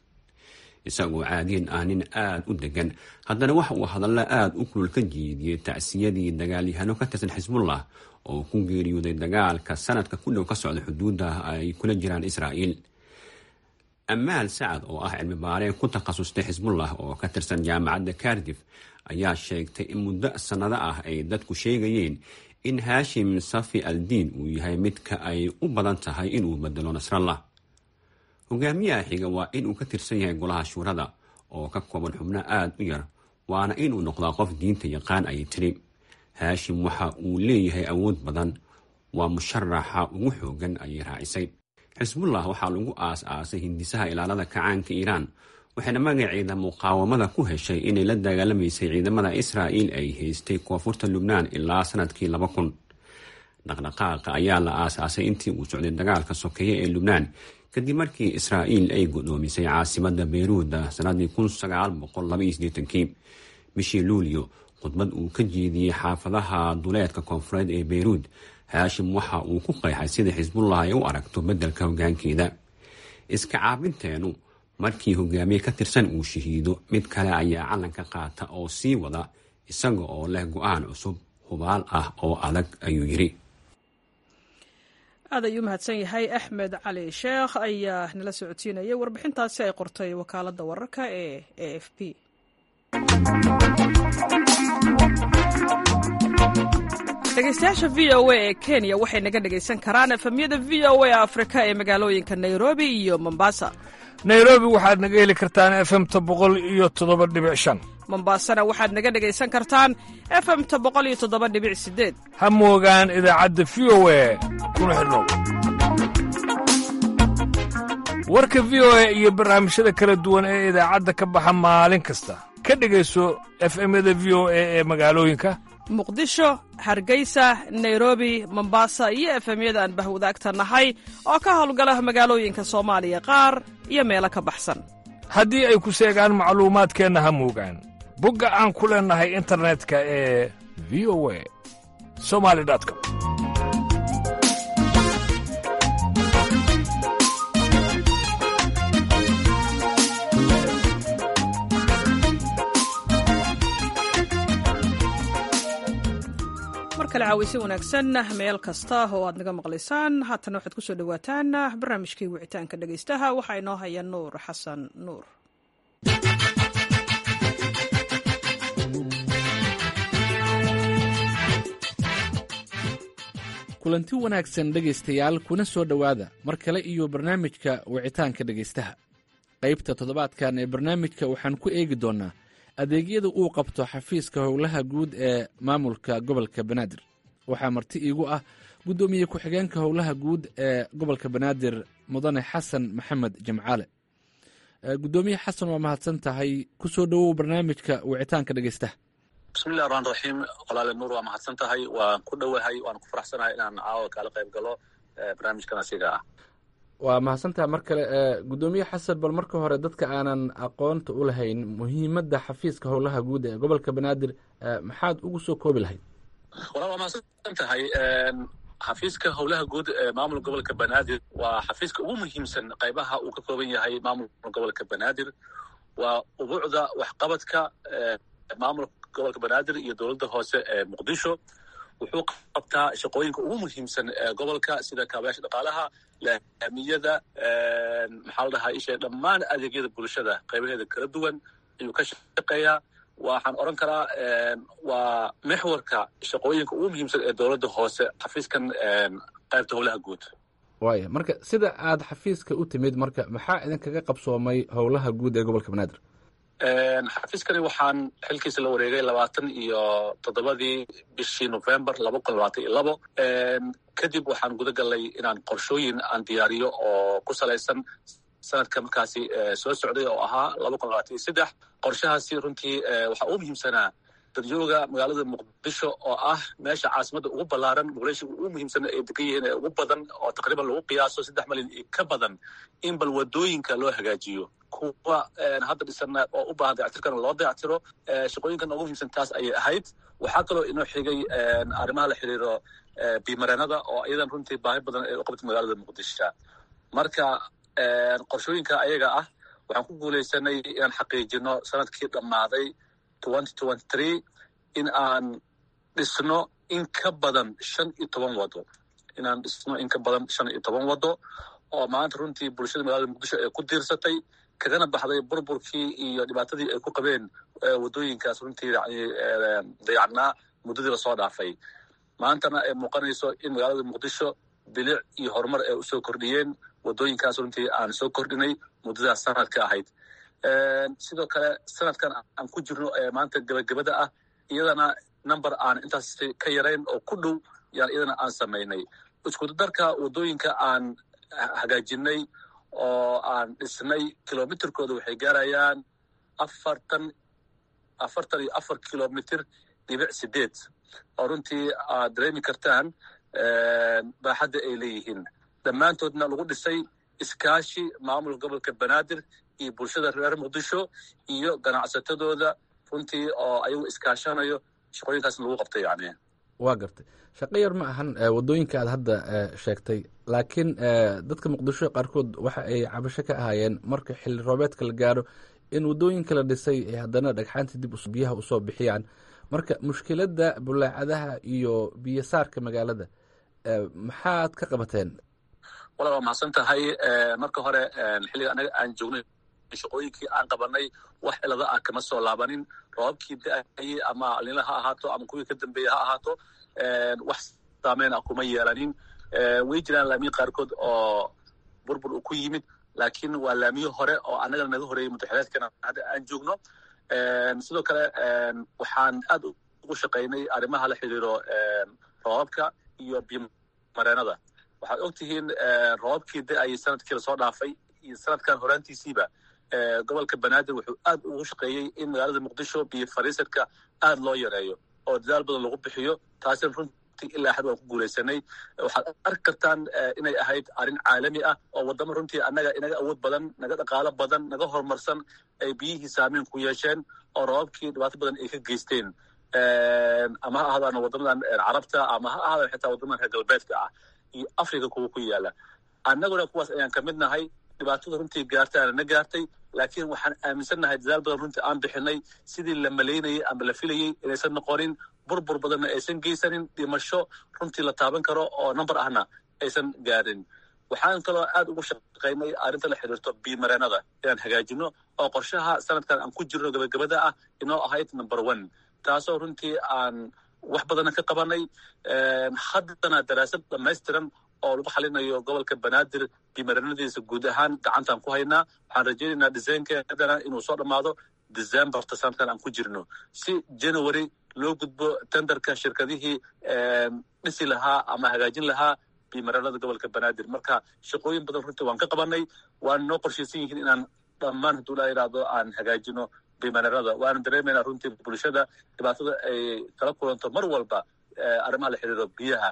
isagoo caadiyan ah nin aad u degan, haddana waxa uu hadallo aad u kulul ka jeediyey tacsiyadii dagaalyahano ka tirsan xisbullah oo ku geeriyooday dagaalka sanadka ku dhow ka socda xuduudda ay kula jiraan israa'iil. amaal sacad oo ah cilmi baaree ku takhasustay xisbullah oo ka tirsan jaamacadda cardiff ayaa sheegtay in muddo sannado ah ay dadku sheegayeen in haashim safi aldiin uu yahay midka ay u badan tahay inuu bedelo nasrallah. hogaamiyaha xiga waa inuu ka tirsan yahay golaha shuurada oo ka kooban xubno aad u yar, waana inuu noqdaa qof diinta yaqaan, ayay tiri. haashim waxa uu leeyahay awood badan, waa musharaxa ugu xoogan, ayay raacisay. xisbullah waxaa lagu aas-aasay hindisaha ilaalada kacaanka iiraan, waxayna magaceeda muqaawamada ku heshay inay la dagaalamaysay ciidamada israa'iil ay haystay koonfurta lubnaan ilaa sanadkii 2000. dhaqdhaqaaqa ayaa la aas-aasay intii uu socday dagaalka sokeeye ee lubnaan kadib markii israa'iil ay godoomisay caasimadda beyruuda sanadii 1982. bishii luulyo, khudbad uu ka jeediyey xaafadaha duleedka koonfureed ee beyruud, haashim waxa uu ku qeexay sida xisbullah ay u aragto beddelka hogaankeeda. iska caabinteenu markii hogaamiye ka tirsan uu shahiido, mid kale ayaa calanka qaata oo sii wada, isaga oo leh go'aan cusub, hubaal ah oo adag, ayuu yidhi. aad ayuu mahadsan yahay axmed cali sheekh ayaa nala socodsiinayay warbixintaasi ay qortay wakaaladda wararka ee e f b. dhegeystayaasha v o a ee kenya waxay naga dhegaysan karaan efemyada v o a afrika ee magaalooyinka nairobi iyo mombasa. nairobi waxaad naga heli kartaan efemta 107.5. mombasana waxaad naga dhegaysan kartaan efemta 107.8. ha moogaan idaacadda v o a kuna xidhnow. warka v o a iyo barnaamijyada kala duwan ee idaacadda ka baxa maalin kasta ka dhegayso efemyada v o a ee magaalooyinka muqdisho, hargeysa, nairobi, mombasa iyo efemyada aan bahwadaagta nahay oo ka howlgala magaalooyinka soomaaliya qaar iyo meelo ka baxsan. haddii ay ku seegaan macluumaadkeenna ha moogaan bogga aan ku leennahay internetka ee v o a somali.com. markale caawisi wanaagsan meel kasta oo aad naga maqlaysaan. haatan waxaad ku soo dhowaataan barnaamijkii wicitaanka dhegaystaha. waxaa inoo haya nuur xasan nuur. kulanti wanaagsan dhegaystayaal, kuna soo dhowaada mar kale iyo barnaamijka wicitaanka dhegaystaha. qaybta toddobaadkan ee barnaamijka waxaan ku eegi doonnaa adeegyada uu qabto xafiiska howlaha guud ee maamulka gobolka banaadir. waxaa marti iigu ah guddoomiye ku-xigeenka howlaha guud ee gobolka banaadir mudane xasan maxamed jamcaale. guddoomiye xasan, waa mahadsan tahay. ku soo dhowow barnaamijka wicitaanka dhegaystaha. bismillahi raxmaan raxiim. walaale nuur, waa mahadsan tahay. waan ku dhowahay, waan ku faraxsanahay inaan caawa kaala qayb galo barnaamijkan asiga ah. waa mahadsantaha mar kale. guddoomiye xasan, bal marka hore dadka aanan aqoonta u lahayn muhiimadda xafiiska howlaha guud ee gobolka banaadir maxaad ugu soo koobi lahayd? walaal, waa mahadsan tahay. xafiiska howlaha guud ee maamulka gobolka banaadir waa xafiiska ugu muhiimsan qaybaha uu ka kooban yahay maamulka gobolka banaadir. waa ubuucda waxqabadka maamulka gobolka banaadir iyo dowladda hoose ee muqdisho. wuxuu qabtaa shaqooyinka ugu muhiimsan ee gobolka sida kaabayaasha dhaqaalaha, laamiyada, maxaa la dhahaa isha dhammaan adeegyada bulshada qaybaheeda kala duwan ayuu ka shaqeeyaa. waxaan odhan karaa waa mexwarka shaqooyinka ugu muhiimsan ee dowladda hoose xafiiskan qaybta howlaha guud. waaya, marka sida aad xafiiska u timid, marka maxaa idinkaga qabsoomay howlaha guud ee gobolka banaadir? xafiiskani waxaan xilkiisa la wareegay 27 bishii November 2022. kadib waxaan guda galay inaan qorshooyin aan diyaariyo oo ku salaysan sanadka markaasi soo socday oo ahaa 2023. qorshahaasi runtii waxaa ugu muhiimsanaa dadjooga magaalada muqdisho oo ah meesha caasimadda ugu ballaaran, populationka ugu muhiimsan ay degan yihiin ee ugu badan oo taqriiban lagu qiyaaso 3 milyan iyo ka badan, in bal wadooyinka loo hagaajiyo. kuwa hadda dhisana oo u baahan dayactirkana loo dayactiro. shaqooyinkan ugu muhiimsan taas ayay ahayd. waxaa kaloo inoo xigay arrimaha la xiriiro bimareenada oo iyadan runtii baahi badan ay u qabtay magaalada muqdisho. marka qorshooyinka ayaga ah waxaan ku guulaysanay inaan xaqiijino sanadkii dhammaaday 2023 in aan dhisno in ka badan 15 wado. inaan dhisno in ka badan 15 wado oo maanta runtii bulshada magaalada muqdisho ay ku diirsatay, kagana baxday burburkii iyo dhibaatadii ay ku qabeen wadooyinkaas runtii dayacnaa muddadii lasoo dhaafay. maantana ay muuqanayso in magaalada muqdisho bilic iyo horumar ay usoo kordhiyeen wadooyinkaas runtii aan soo kordhinay muddadaas sanadka ahayd. sidoo kale sanadkan aan ku jirno ee maanta gebagabada ah, iyadana number aan intaas ka yarayn oo ku dhow yaan iyadana aan samaynay. iskudarka wadooyinka aan hagaajinay oo aan dhisnay kilomitirkooda waxay gaarayaan 44 kilomitr dhibic 8 oo runtii aad dareemi kartaan baaxadda ay leeyihiin. dhammaantoodna lagu dhisay iskaashi maamulka gobolka banaadir iyo bulshada reer muqdisho iyo ganacsatadooda runtii oo ayagu iskaashanayo shaqooyinkaasna lagu qabtay. yani waa gartay. shaqo yar ma ahan wadooyinka aad hadda sheegtay, laakiin dadka muqdisho qaarkood waxa ay cabasho ka ahaayeen marka xilli roobeedka la gaaro in wadooyinka la dhisay ay haddana dhagxaanta dib biyaha usoo bixiyaan. marka mushkiladda bulaacadaha iyo biyo saarka magaalada maxaad ka qabateen? walaal, waa mahadsan tahay. marka hore xilliga anaga aan joognay shaqooyinkii aan qabanay wax cilada ah kama soo laabanin. roobabkii da-ayay ama alina ha ahaato ama kuwii ka dambeeyey ha ahaato wax saameyn ah kuma yeelanin. way jiraan laamiyo qaarkood oo burbur uu ku yimid, laakiin waa laamiyo hore oo annagana naga horeeyey mutaxileedkana hadda aan joogno. sidoo kale waxaan aad ugu shaqaynay arrimaha la xiriiro roobabka iyo biyomareenada. waxaad og tihiin roobabkii da-ayay sanadkii lasoo dhaafay iyo sanadkan horaantiisiiba gobolka banaadir wuxuu aad ugu shaqeeyey in magaalada muqdisho biyo fariisadka aad loo yareeyo oo dadaal badan lagu bixiyo. taasina runtii ilaa xad waan ku guulaysanay. waxaad arki kartaan inay ahayd arrin caalami ah oo waddamo runtii annaga inaga awood badan, naga dhaqaalo badan, naga horumarsan ay biyihii saameyn ku yeesheen oo roobabkii dhibaato badan ay ka geysteen. ama ha ahaadaan waddamadan carabta ama ha ahaadaan xitaa waddamadan reer galbeedka ah iyo africa kuwa ku yaala. annaguna kuwaas ayaan ka mid nahay. dhibaatada runtii gaartaana na gaartay, laakiin waxaan aaminsannahay dadaal badan runtii aan bixinay sidii la malaynayay ama la filayey inaysan noqonin, burbur badanna aysan geysanin, dhimasho runtii la taaban karo oo number ahna aysan gaarin. waxaan kaloo aad ugu shaqaynay arrinta la xiriirto biyomareenada inaan hagaajino oo qorshaha sanadkan aan ku jirno gabagabada ah inoo ahayd number 1, taasoo runtii aan wax badana ka qabanay. haddana daraasad dhamaystiran oo lagu xalinayo gobolka banaadir biyomareenadiisa guud ahaan gacantaan ku haynaa. waxaan rajaynaynaa disaynkeedana inuu soo dhammaado decemberta sanadkan aan ku jirno, si january loo gudbo tenderka shirkadihii dhisi lahaa ama hagaajin lahaa biyomareenada gobolka banaadir. marka shaqooyin badan runtii waan ka qabanay, waana noo qorshaysan yihiin inaan dhammaan hadduu laa yidhaahdo aan hagaajino biyomareenada. waana dareemaynaa runtii bulshada dhibaatada ay kala kulanto mar walba arrimaha la xiriiro biyaha.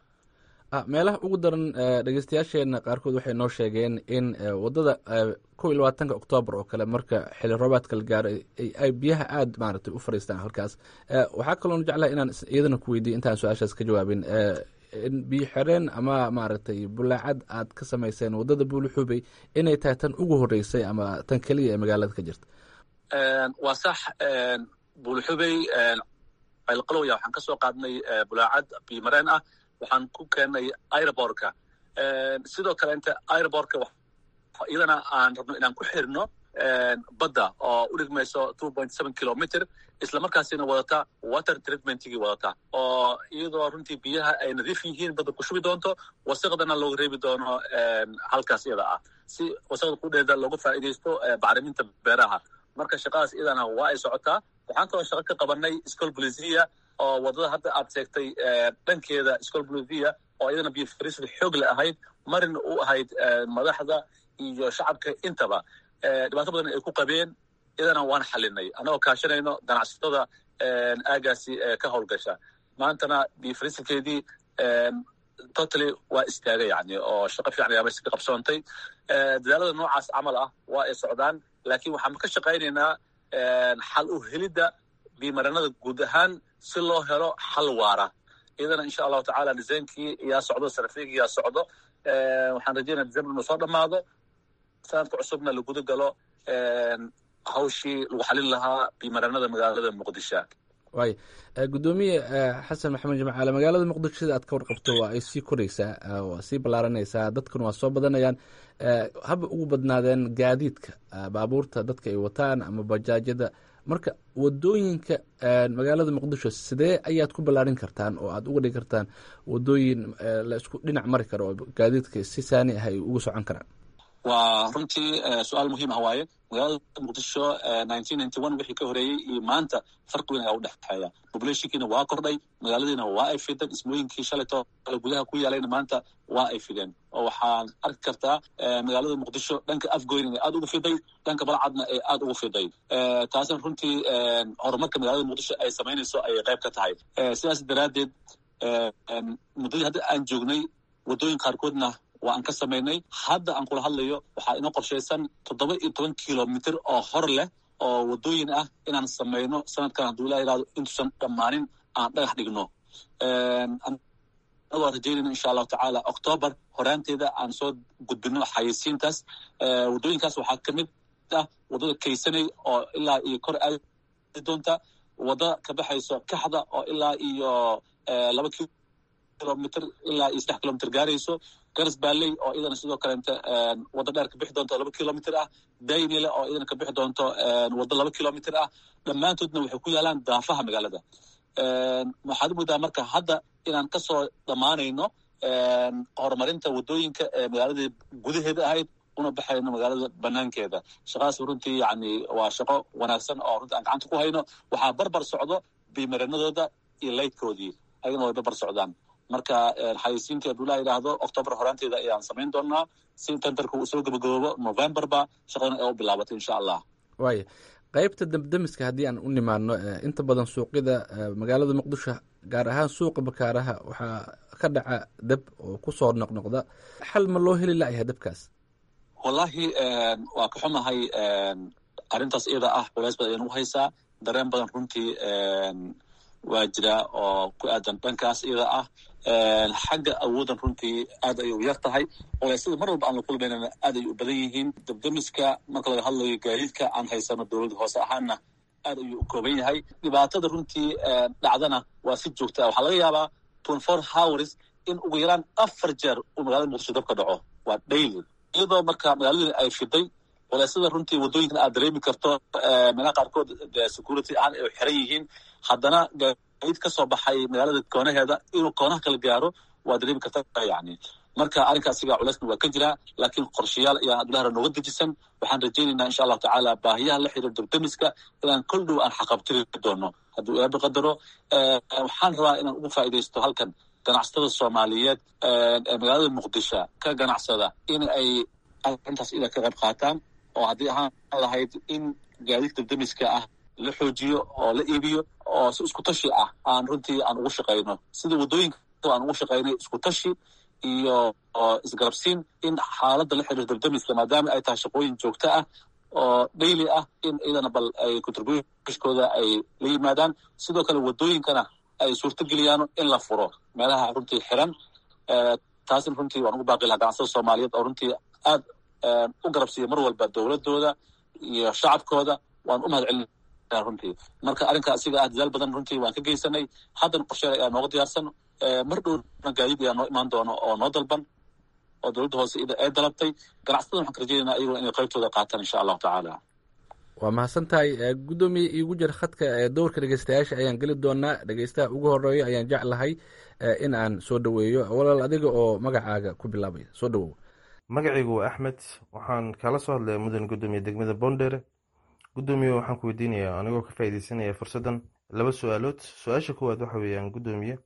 meelaha ugu daran dhegeystayaasheena qaarkood waxay noo sheegeen in wadada 21 oktoobar oo kale marka xili roobaadka la gaaro ay biyaha aad maaragtay u fariistaan halkaas. waxaa kaloon jeclaha inaan iyadana ku weydiiyo intaan su-aashaas ka jawaabin, biyo xireen ama maaragtay bulaacad aad ka samayseen wadada buulixubey inay tahay tan ugu horeysay ama tan keliya ee magaalada ka jirta. waa sax. buulixubey ceelqalowya waxaan ka soo qaadnay bulaacad biyomareen ah, waxaan ku keennay aerobortka. sidoo kale inta aerobortka iyadana aan rabno inaan ku xirno badda oo u dhigmayso 2.7 kilomitr, isla markaasina wadata water treatmentigii wadata oo iyadoo runtii biyaha ay nadiif yihiin badda ku shubi doonto, wasaqdana looga reebi doono halkaas iyada ah, si wasaqda kudheeda loogu faa'iidaysto bacriminta beeraha. marka shaqadaas iyadana waa ay socotaa. waxaan kaloo shaqo ka qabanay school bolisia oo wadada hadda aad sheegtay dhankeeda school bolisia oo iyadana biyo fariisada xoog la ahayd, marina u ahayd madaxda iyo shacabka intaba dhibaato badan ay ku qabeen. iyadana waan xalinay annagoo kaashanayno ganacsatada aagaasi ka howlgasha. maantana biyo fariisadkeedii totally waa istaagay yani oo shaqo fiican ayaa meesha ka qabsoontay. dadaalada noocaas camal ah waa ay socdaan, laakiin waxaan ka shaqaynaynaa xal u helidda biyomareenada guud ahaan si loo helo xal waara. iyadana insha allahu tacaala disaynkii yaa socdo, sarafigii yaa socdo. waxaan rajaynaa december inuu soo dhammaado, sanadka cusubna la guda galo hawshii lagu xalin lahaa biyomareenada magaalada muqdisho. waay gudoomiye xasan maxamed jimcaale, magaalada muqdisho sida aad ka warqabto waa ay sii koraysaa, waa sii ballaaranaysaa, dadkuna waa soo badanayaan. haba ugu badnaadeen gaadiidka baabuurta dadka ay wataan ama bajaajyada. marka wadooyinka magaalada muqdisho sidee ayaad ku ballaarin kartaan oo aad uga dhigi kartaan wadooyin la isku dhinac mari karo oo gaadiidka si saani ah ay ugu socon karaan? waa runtii su-aal muhiim ah waaye. magaalada muqdisho 1991 wixii ka horeeyey iyo maanta farqi weyn ayaa u dhexeeya. populationkiina waa kordhay, magaaladiina waa ay fideen, dhismooyinkii shalayto gudaha ku yaalayna maanta waa ay fideen. oo waxaan arki kartaa magaalada muqdisho dhanka afgoyn inay aad ugu fiday, dhanka balcadna ay aad ugu fiday. taasina runtii horumarka magaalada muqdisho ay samaynayso ayay qayb ka tahay. sidaas daraaddeed muddadii hadda aan joognay waddooyin qaarkoodna waa aan ka samaynay. hadda aan kula hadlayo waxaa inoo qorshaysan 17 kilomitr oo hor leh oo waddooyin ah inaan samayno sanadkan hadduu ilaa yidhahdo intuusan dhammaanin aan dhagax dhigno. anagoo rajaynayno insha allahu tacaala octoobar horaanteeda aan soo gudbino xayeysiintaas. waddooyinkaas waxaa ka mid ah waddada kaysanay oo ilaa iyo kor aadi doonta, wadda ka baxayso kaxda oo ilaa iyo 2 kilomitr ilaa iyo 3 kilomitr gaarayso, garas baaley oo iyadana sidoo kaleente waddo dheer ka bixi doonto 2 kilomitr ah, daynile oo iyadana ka bixi doonto waddo 2 kilomitr ah. dhammaantoodna waxay ku yaalaan daafaha magaalada. waxaad u moodaa marka hadda inaan kasoo dhammaanayno horumarinta waddooyinka ee magaalada gudaheeda ahayd una baxayno magaalada banaankeeda. shaqadaas runtii yani waa shaqo wanaagsan oo runtii aan gacanta ku hayno. waxaa barbar socdo bimarinadooda iyo laydkoodii ayagana way barbar socdaan. marka xayeysiintii hadduu la yidhaahdo October horaanteeda ayaan samayn doonaa si tentarka uu soo gabagaboobo Novemberba shaqadana ay u bilaabatay insha allah. waaya qaybta damdamiska haddii aan u nimaadno inta badan suuqyada magaalada muqdisho gaar ahaan suuqa bakaaraha waxaa ka dhaca dab oo kusoo noqnoqda. xal ma loo heli layahay dabkaas? wallahi waa ka xumahay arrintaas iyada ah culays badan ayaan u haysaa. dareen badan runtii waa jira oo ku aadan dhankaas iyada ah. xagga awoodan runtii aad ayay u yar tahay. culeysyada mar walba aan la kulmaynana aad ay u badan yihiin. dabdamiska marka laga hadlayo gaadiidka aan haysano dowladda hoose ahaana aad ayuu u kooban yahay. dhibaatada runtii dhacdana waa si joogta ah. waxaa laga yaabaa 24 hours in ugu yaraan 4 jeer uu magaalada muqdisho dab ka dhaco. waa daily iyadoo marka magaaladii ay fiday. culeysyada runtii waddooyinkan aad dareemi karto meelaha qaarkood security ahaan ay xiran yihiin. haddana gaadiid ka soo baxay magaalada koonaheeda inuu koonaha kala gaaro waa dareemi karta yani. marka arrinkaasiga culeysna waa ka jiraa, laakiin qorshayaal ayaan abdulahara nooga dejisan. waxaan rajaynaynaa insha allahu tacaala baahiyaha la xiriira dabdamiska inaan kol dhow aan xaqabtiri doono hadduu eeba qadaro. waxaan rabaa inaan ugu faa'iidaysto halkan ganacsatada soomaaliyeed ee magaalada muqdisho ka ganacsada in ay arrintaas ila ka qayb qaataan. oo haddii ahaan lahayd in gaadiidka dabdamiska ah la xoojiyo oo la iibiyo oo si isku tashi ah aan runtii aan ugu shaqayno sida waddooyinka aan ugu shaqaynay isku tashi iyo isgarabsiin. in xaaladda la xiriirta dabdamiska maadaama ay tahay shaqooyin joogto ah oo daily ah in iyadana bal ay contributionkooda ay la yimaadaan. sidoo kale waddooyinkana ay suurtageliyaan in la furo meelaha runtii xiran. taasina runtii waan ugu baaqi lahaa ganacsada soomaaliyeed oo runtii aad u garabsiiya mar walba dowladooda iyo shacabkooda. waan u mahad celina runtii. marka arrinka asiga ah dadaal badan runtii waan ka geysanay. haddana qorsheer ayaa nooga diyaarsan. mar dhowna gaadiid ayaa noo imaan doono oo noo dalban oo dowladda hoose ee dalabtay. ganacsatada waxaan ka rajaynaynaa iyaguna inay qaybtooda qaataan insha allahu tacaala. waa mahadsan tahay guddoomiye iigu jir khadka dowrka dhegeystayaasha ayaan geli doonaa. dhegeystaha ugu horeeya ayaan jeclahay in aan soo dhoweeyo. walaal adiga oo magacaaga ku bilaabaya soo dhowow. magacaygu waa axmed, waxaan kala soo hadlaya mudan guddoomiye degmada boondheere. guddoomiye waxaan ku weydiinayaa anigoo ka faa'iideysanaya fursaddan 2 su-aalood. su-aasha koowaad waxa weeyaan guddoomiye,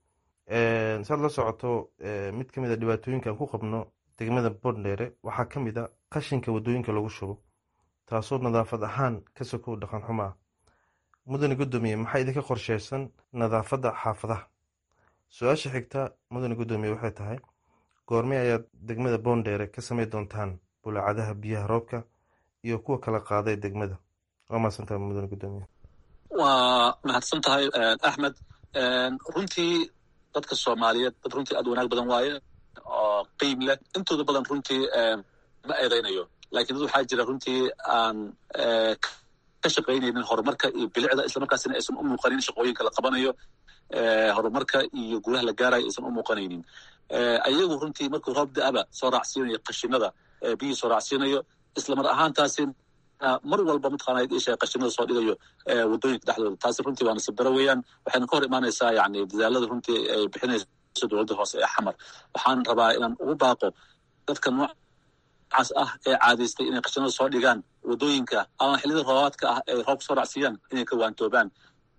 saad la socoto mid ka mid a dhibaatooyinkaan ku qabno degmada boondheere waxaa ka mid a qashinka waddooyinka lagu shubo, taasoo nadaafad ahaan ka sokow dhaqan xumo ah. mudane guddoomiye maxaa idinka qorsheysan nadaafadda xaafadaha? su-aasha xigta mudane guddoomiye waxay tahay goormee ayaad degmada boondheere ka samayn doontaan bulaacadaha biyaha roobka iyo kuwa kala qaaday degmada? waa mahadsantahay mudane guddoomiye. waa mahadsan tahay axmed. runtii dadka soomaaliyeed dad runtii aad wanaag badan waaye oo qiim leh. intooda badan runtii ma eedeynayo, laakiin dad waxaa jira runtii aan ka shaqaynaynin horumarka iyo bilicda, islamarkaasina aysan u muuqanin shaqooyinka la qabanayo. horumarka iyo guulaha la gaarayo aysan u muuqanaynin. ayagu runtii markuu roob da-aba soo raacsiinayo qashinada biyihii soo raacsiinayo, islamar ahaantaasi mar walba mataqaanaa isha qashinada soo dhigayo waddooyinka dhexdooda. taasi runtii waa nasiib daro weeyaan. waxayna ka hor imaanaysaa yani dadaalada runtii ay bixinayso dowladda hoose ee xamar. waxaan rabaa inaan ugu baaqo dadka noocaas ah ee caadaystay inay qashinada soo dhigaan waddooyinka ama xilliyada roobaadka ah ay roob soo raacsiiyaan inay ka waantoobaan.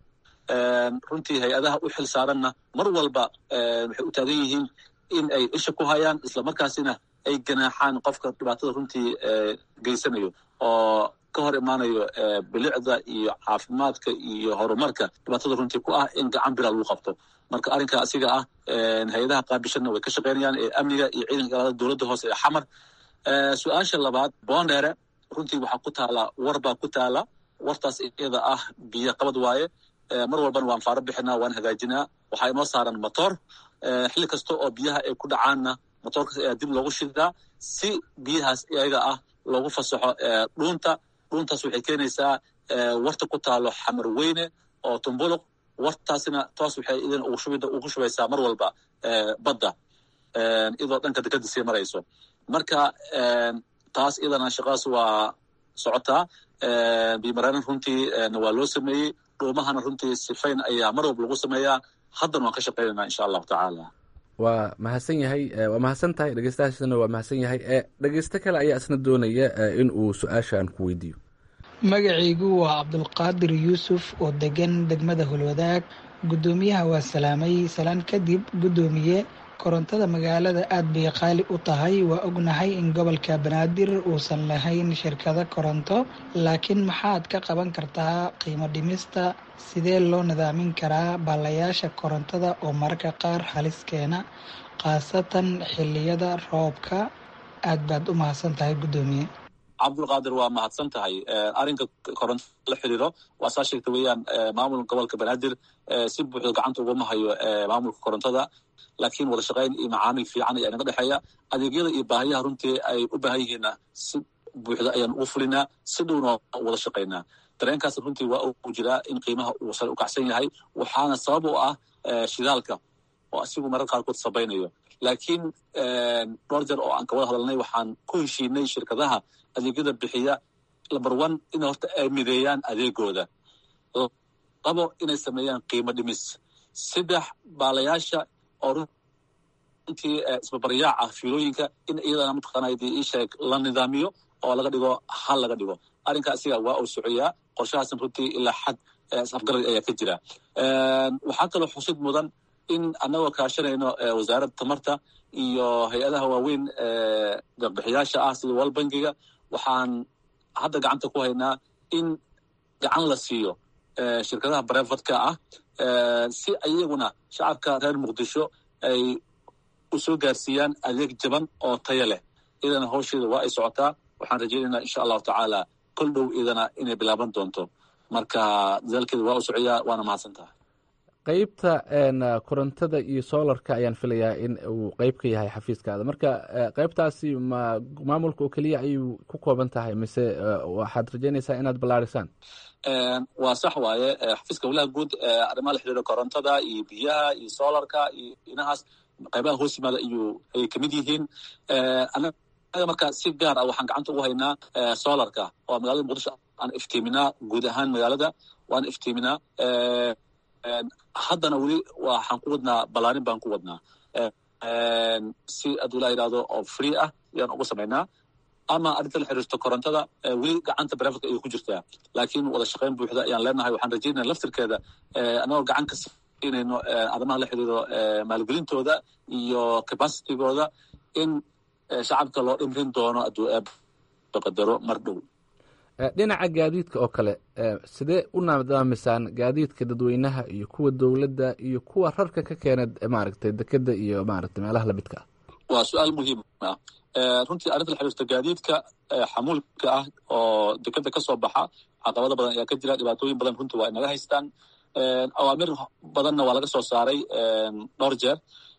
runtii hay-adaha u xil saaranna mar walba waxay u taagan yihiin in ay isha ku hayaan, islamarkaasina ay ganaaxaan qofka dhibaatada runtii geysanayo oo ka hor imaanayo bilicda iyo caafimaadka iyo horumarka dhibaatada runtii ku ah in gacan bira lagu qabto. marka arrinka asiga ah hay-adaha qaabishana way ka shaqaynayaan ee amniga iyo ciidanka ilaalada dowladda hoose ee xamar. su-aasha labaad, boondheere runtii waxaa ku taala war baa ku taala. wartaas iyada ah biyo qabad waaye. mar walbana waan faaro bixinaa, waan hagaajinaa. waxaa inoo saaran motor. xilli kasta oo biyaha ay ku dhacaanna motoorkaas ayaa dib loogu shidaa si biyahaas iyaga ah loogu fasaxo dhuuntaas waxay keenaysaa warta ku taalo xamar weyne oo tumbuluq. wartaasina toos waxay idin ugu shubaysaa mar walba badda. iyadoo dhanka dekada sii marayso. Marka taas iyadana shaqadaas waa socotaa. bimaraarin runtii waa loo sameeyey, dhuumahana runtii sifayn ayaa mar walba lagu sameeyaa. haddana waan ka shaqeynayna insha allahu tacaala. waa mahadsan yahay, waa mahadsan tahay dhegeystayaashana waa mahadsan yahay. dhegeysto kale ayaa isna doonaya in uu su-aashaan ku weydiiyo. magacaygu waa cabdulqaadir yuusuf oo degan degmada Holwadaag. guddoomiyaha waa salaamay. salaan kadib, guddoomiye, korontada magaalada aad bay qaali u tahay. waa ognahay in gobolka banaadir uusan lahayn shirkado koronto, laakiin maxaad ka qaban kartaa qiimo dhimista? sidee loo nidaamin karaa baalayaasha korontada oo mararka qaar halis keena, khaasatan xilliyada roobka? aad baad u mahadsan tahay guddoomiye. cabdulqaadir waa mahadsan tahay. arrinka koronto la xiriiro waa saa sheegta weeyaan, maamulka gobolka banaadir si buuxda gacanta ugama hayo maamulka korontada, laakiin wada shaqayn iyo macaamil fiican ayaa naga dhexeeya. adeegyada iyo baahiyaha runtii ay u baahan yihiinna si buuxda ayaan ugu fulinaa, si dhowna wada shaqaynaa. dareenkaas runtii waa uu jiraa in qiimaha uu sare u kacsan yahay, waxaana sabab u ah shidaalka oo asigu marar qaarkood sabaynayo. laakiin dhowr jeer oo aan ka wada hadalnay waxaan ku heshiinay shirkadaha adeegyada bixiya number one in horta ay mideeyaan adeegooda, labo inay sameeyaan qiimo dhimis, saddex baalayaasha oo runtii isbabaryaaca fiilooyinka in iyadana mataqaanaa ii sheeg la nidaamiyo oo laga dhigo hal laga dhigo. arrinka asiga waa uu socoyaa, qorshahaasan runtii ilaa xad isafgarad ayaa ka jira. waxaa kaloo xusid mudan in annagoo kaashanayno wasaaradda tamarta iyo hay-adaha waaweyn deeqbixiyaasha ah sida world bankiga, waxaan hadda gacanta ku haynaa in gacan la siiyo shirkadaha barefadka ah si iyaguna shacabka reer muqdisho ay u soo gaarsiiyaan adeeg jaban oo tayo leh. idana hawsheeda waa ay socotaa, waxaan rajaynaynaa insha allahu tacaala kol dhow idana inay bilaaban doonto. marka dadaalkeeda waa u socoyaa, waana mahadsan tahay. qeybta korontada iyo solarka ayaan filayaa in uu qeyb ka yahay xafiiskaada. marka qeybtaasi ma maamulka oo keliya ayuu ku kooban tahay mise waxaad rajaynaysaa inaad ballaarisaan? waa sax waaye, xafiiska walaha guud arrimaha la xiriira korontada iyo biyaha iyo solarka iyo inahaas qaybaha hoos yimaada ayay kamid yihiin. anaga marka si gaar ah waxaan gacanta ugu haynaa solarka oo magaalada muqdisho aan iftiiminaa, guud ahaan magaalada waan iftiiminaa. haddana weli waxaan ku wadnaa ballaarin baan ku wadnaa, si aduu la yidhahdo oo free ah ayaan ugu samaynaa. ama arrinta la xiriirto korontada weli gacanta barefadka ayay ku jirtaa, laakiin wada shaqayn buuxda ayaan leenahay. waxaan rajaynaya laftirkeeda anagoo gacan ka siinayno arrimaha la xiriiro maalgelintooda iyo capacitigooda in shacabka loo dhimrin doono hadduu qadaro mar dhow. dhinaca gaadiidka oo kale, sidee u nidaamisaan gaadiidka dadweynaha iyo kuwa dowladda iyo kuwa rarka ka keena maaragtay dekeda iyo maaragtay meelaha lamidka ah? waa su-aal muhiim ah. runtii arrinta la xiriirta gaadiidka xamuulka ah oo dekeda kasoo baxa caqabado badan ayaa ka jira, dhibaatooyin badan runtii waa inaga haystaan. awaamir badanna waa laga soo saaray dhowr jeer,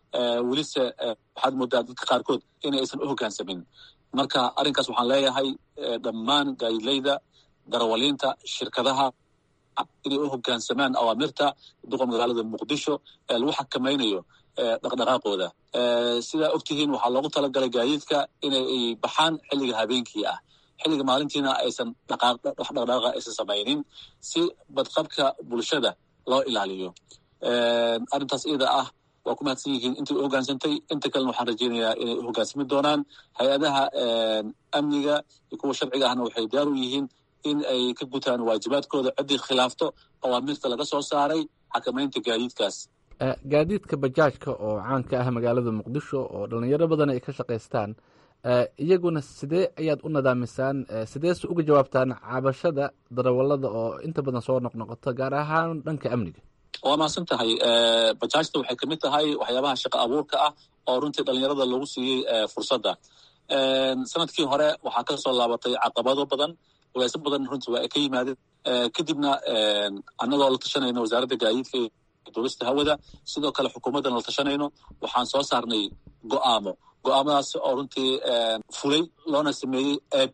welise waxaad moodaa dadka qaarkood inay aysan u hoggaansamin. marka arrinkaas waxaan leeyahay dhammaan gaadiidleyda, darawaliinta, shirkadaha inay u hoggaansamaan awaamirta duqa magaalada muqdisho ee lagu xakamaynayo dhaqdhaqaaqooda. sidaa ogtihiin waxaa loogu talagalay gaadiidka inay baxaan xilliga habeenkii ah, xilliga maalintiina aysan dhaqdhaqaaqa aysan samaynin si badqabka bulshada loo ilaaliyo. arrintaas iyada ah waa ku mahadsan yihiin intii u hoggaansantay, inta kalena waxaan rajaynayaa inay u hoggaansami doonaan. hay-adaha amniga iyo kuwa sharciga ahna waxay diyaar u yihiin in ay ka gutaan waajibaadkooda ciddii khilaafto awaamirta laga soo saaray xakamaynta gaadiidkaas. gaadiidka bajaajka oo caanka ah magaalada muqdisho oo dhalinyaro badan ay ka shaqaystaan, iyaguna sidee ayaad u nidaamisaan, sideese uga jawaabtaan cabashada darawalada oo inta badan soo noqnoqota gaar ahaan dhanka amniga? waa mahadsan tahay. bajaajta waxay kamid tahay waxyaabaha shaqo abuurka ah oo runtii dhalinyarada lagu siiyey fursadda. sanadkii hore waxaa ka soo laabatay caqabado badan, walaysyo badan runtii waa ay ka yimaadeen. kadibna annagoo la tashanayno wasaaradda gaadiidka iyo duulista hawada, sidoo kale xukuumaddana la tashanayno, waxaan soo saarnay go-aamadaas oo runtii fulay loona sameeyey ap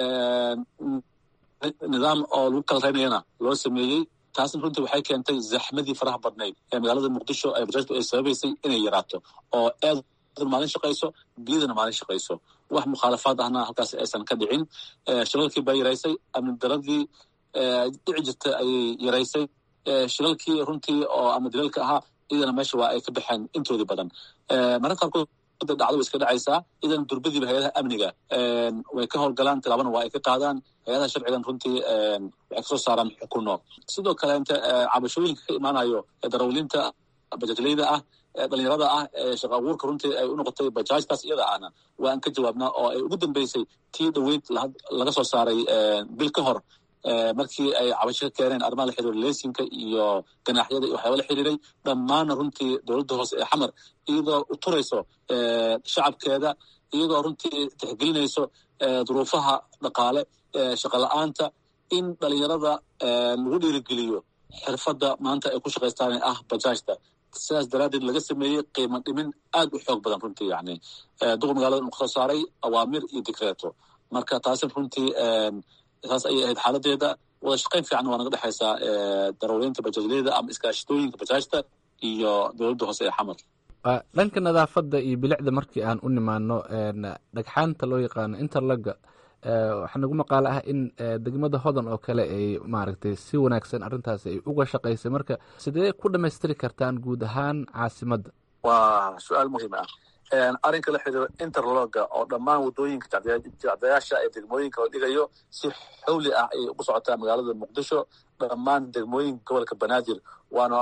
nidaam oo lagu kala raynayana loo sameeyey. taasna runtii waxay keentay zaxmadii faraha badnayd ee magaalada muqdisho ee bajaajtu ay sababaysay inay yaraato oo aad maalin shaqayso, biyadana maalin shaqayso. wax mukhaalafaad ahna halkaas aysan ka dhicin. shilalkii baa yaraysay, amni daradii dhici jirta ayay yaraysay. shilalkii runtii oo ama dilalka ahaa iyadana meesha waa ay ka baxeen intoodii badan. mararka qaarkood dhacdo way iska dhacaysaa, idan durbadiiba hay-adaha amniga way ka howlgalaan, tilaabana waa ay ka qaadaan. hay-adaha sharcigan runtii waxay kasoo saaraan xukuno. sidoo kale inta cabashooyinka ka imaanayo darawliinta bajajleyda ah, dhalinyarada ah, shaqa abuurka runtii ay u noqotay bajaajtaas iyada ahna waan ka jawaabnaa, oo ay ugu dambeysay tii dhaweyd laga soo saaray bil ka hor markii ay cabasho ka keeneen arrimaha la xiriira leesinka iyo ganaaxyada iyo waxyaaba la xiriiray. dhammaanna runtii dowladda hoose ee xamar iyadoo u turayso shacabkeeda, iyadoo runtii tixgelinayso duruufaha dhaqaale, shaqa la-aanta, in dhalinyarada lagu dhiirigeliyo xirfadda maanta ay ku shaqaystaan ee ah bajaajta. sidaas daraaddeed laga sameeyey qiimo dhimin aad u xoog badan runtii. yani duqa magaalada uu kasoo saaray awaamir iyo dikreeto. marka taasi runtii saas ayay ahayd xaaladeeda. wada shaqayn fiican waa naga dhexaysaa darawliinta bajaajleyda ama iskaashatooyinka bajaajta iyo dowladda hoose ee xamar. dhanka nadaafadda iyo bilicda markii aan u nimaano, dhagxaanta loo yaqaano interlaga, waxaa nagu maqaalo ah in degmada hodan oo kale ay maaragtay si wanaagsan arrintaas ay uga shaqaysay. marka sidee ku dhammaystiri kartaan guud ahaan caasimadda? waa su-aal muhiim ah. arrinka la xiriiro interloga oo dhammaan wadooyinka jacdayaasha ee degmooyinka la dhigayo si xawli ah ayay ugu socotaa magaalada muqdisho, dhammaan degmooyinka gobolka banaadir. waana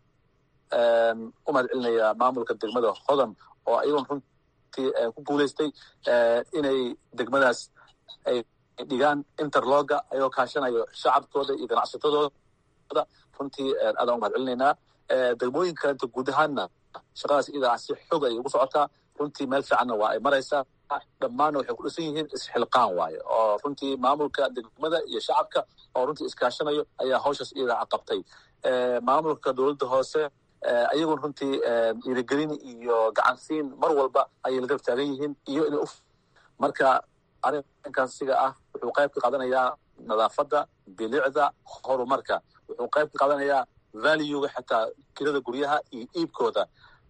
u mahad celinayaa maamulka degmada hodan oo ayagoon runtii ku guulaystay inay degmadaas ay dhigaan interloga ayagoo kaashanayo shacabkooda iyo ganacsatadooda. runtii aadaan u mahad celinaynaa. degmooyinka kalenta guud ahaanna shaqadaas iyadaa si xoog ayay ugu socotaa. runtii meel fiicanna waa ay maraysaa. dhammaanna waxay ku dhisan yihiin isxilqaan waaye, oo runtii maamulka degmada iyo shacabka oo runtii iskaashanayo ayaa hawshaas iyadaa qabtay. maamulka dowladda hoose ayagoon runtii dhiirigelin iyo gacansiin mar walba ayay la garab taagan yihiin iyo inay marka arrinkaas siga ah wuxuu qayb ka qaadanayaa nadaafadda, bilicda, horumarka. wuxuu qayb ka qaadanayaa valuega xitaa kirada guryaha iyo iibkooda.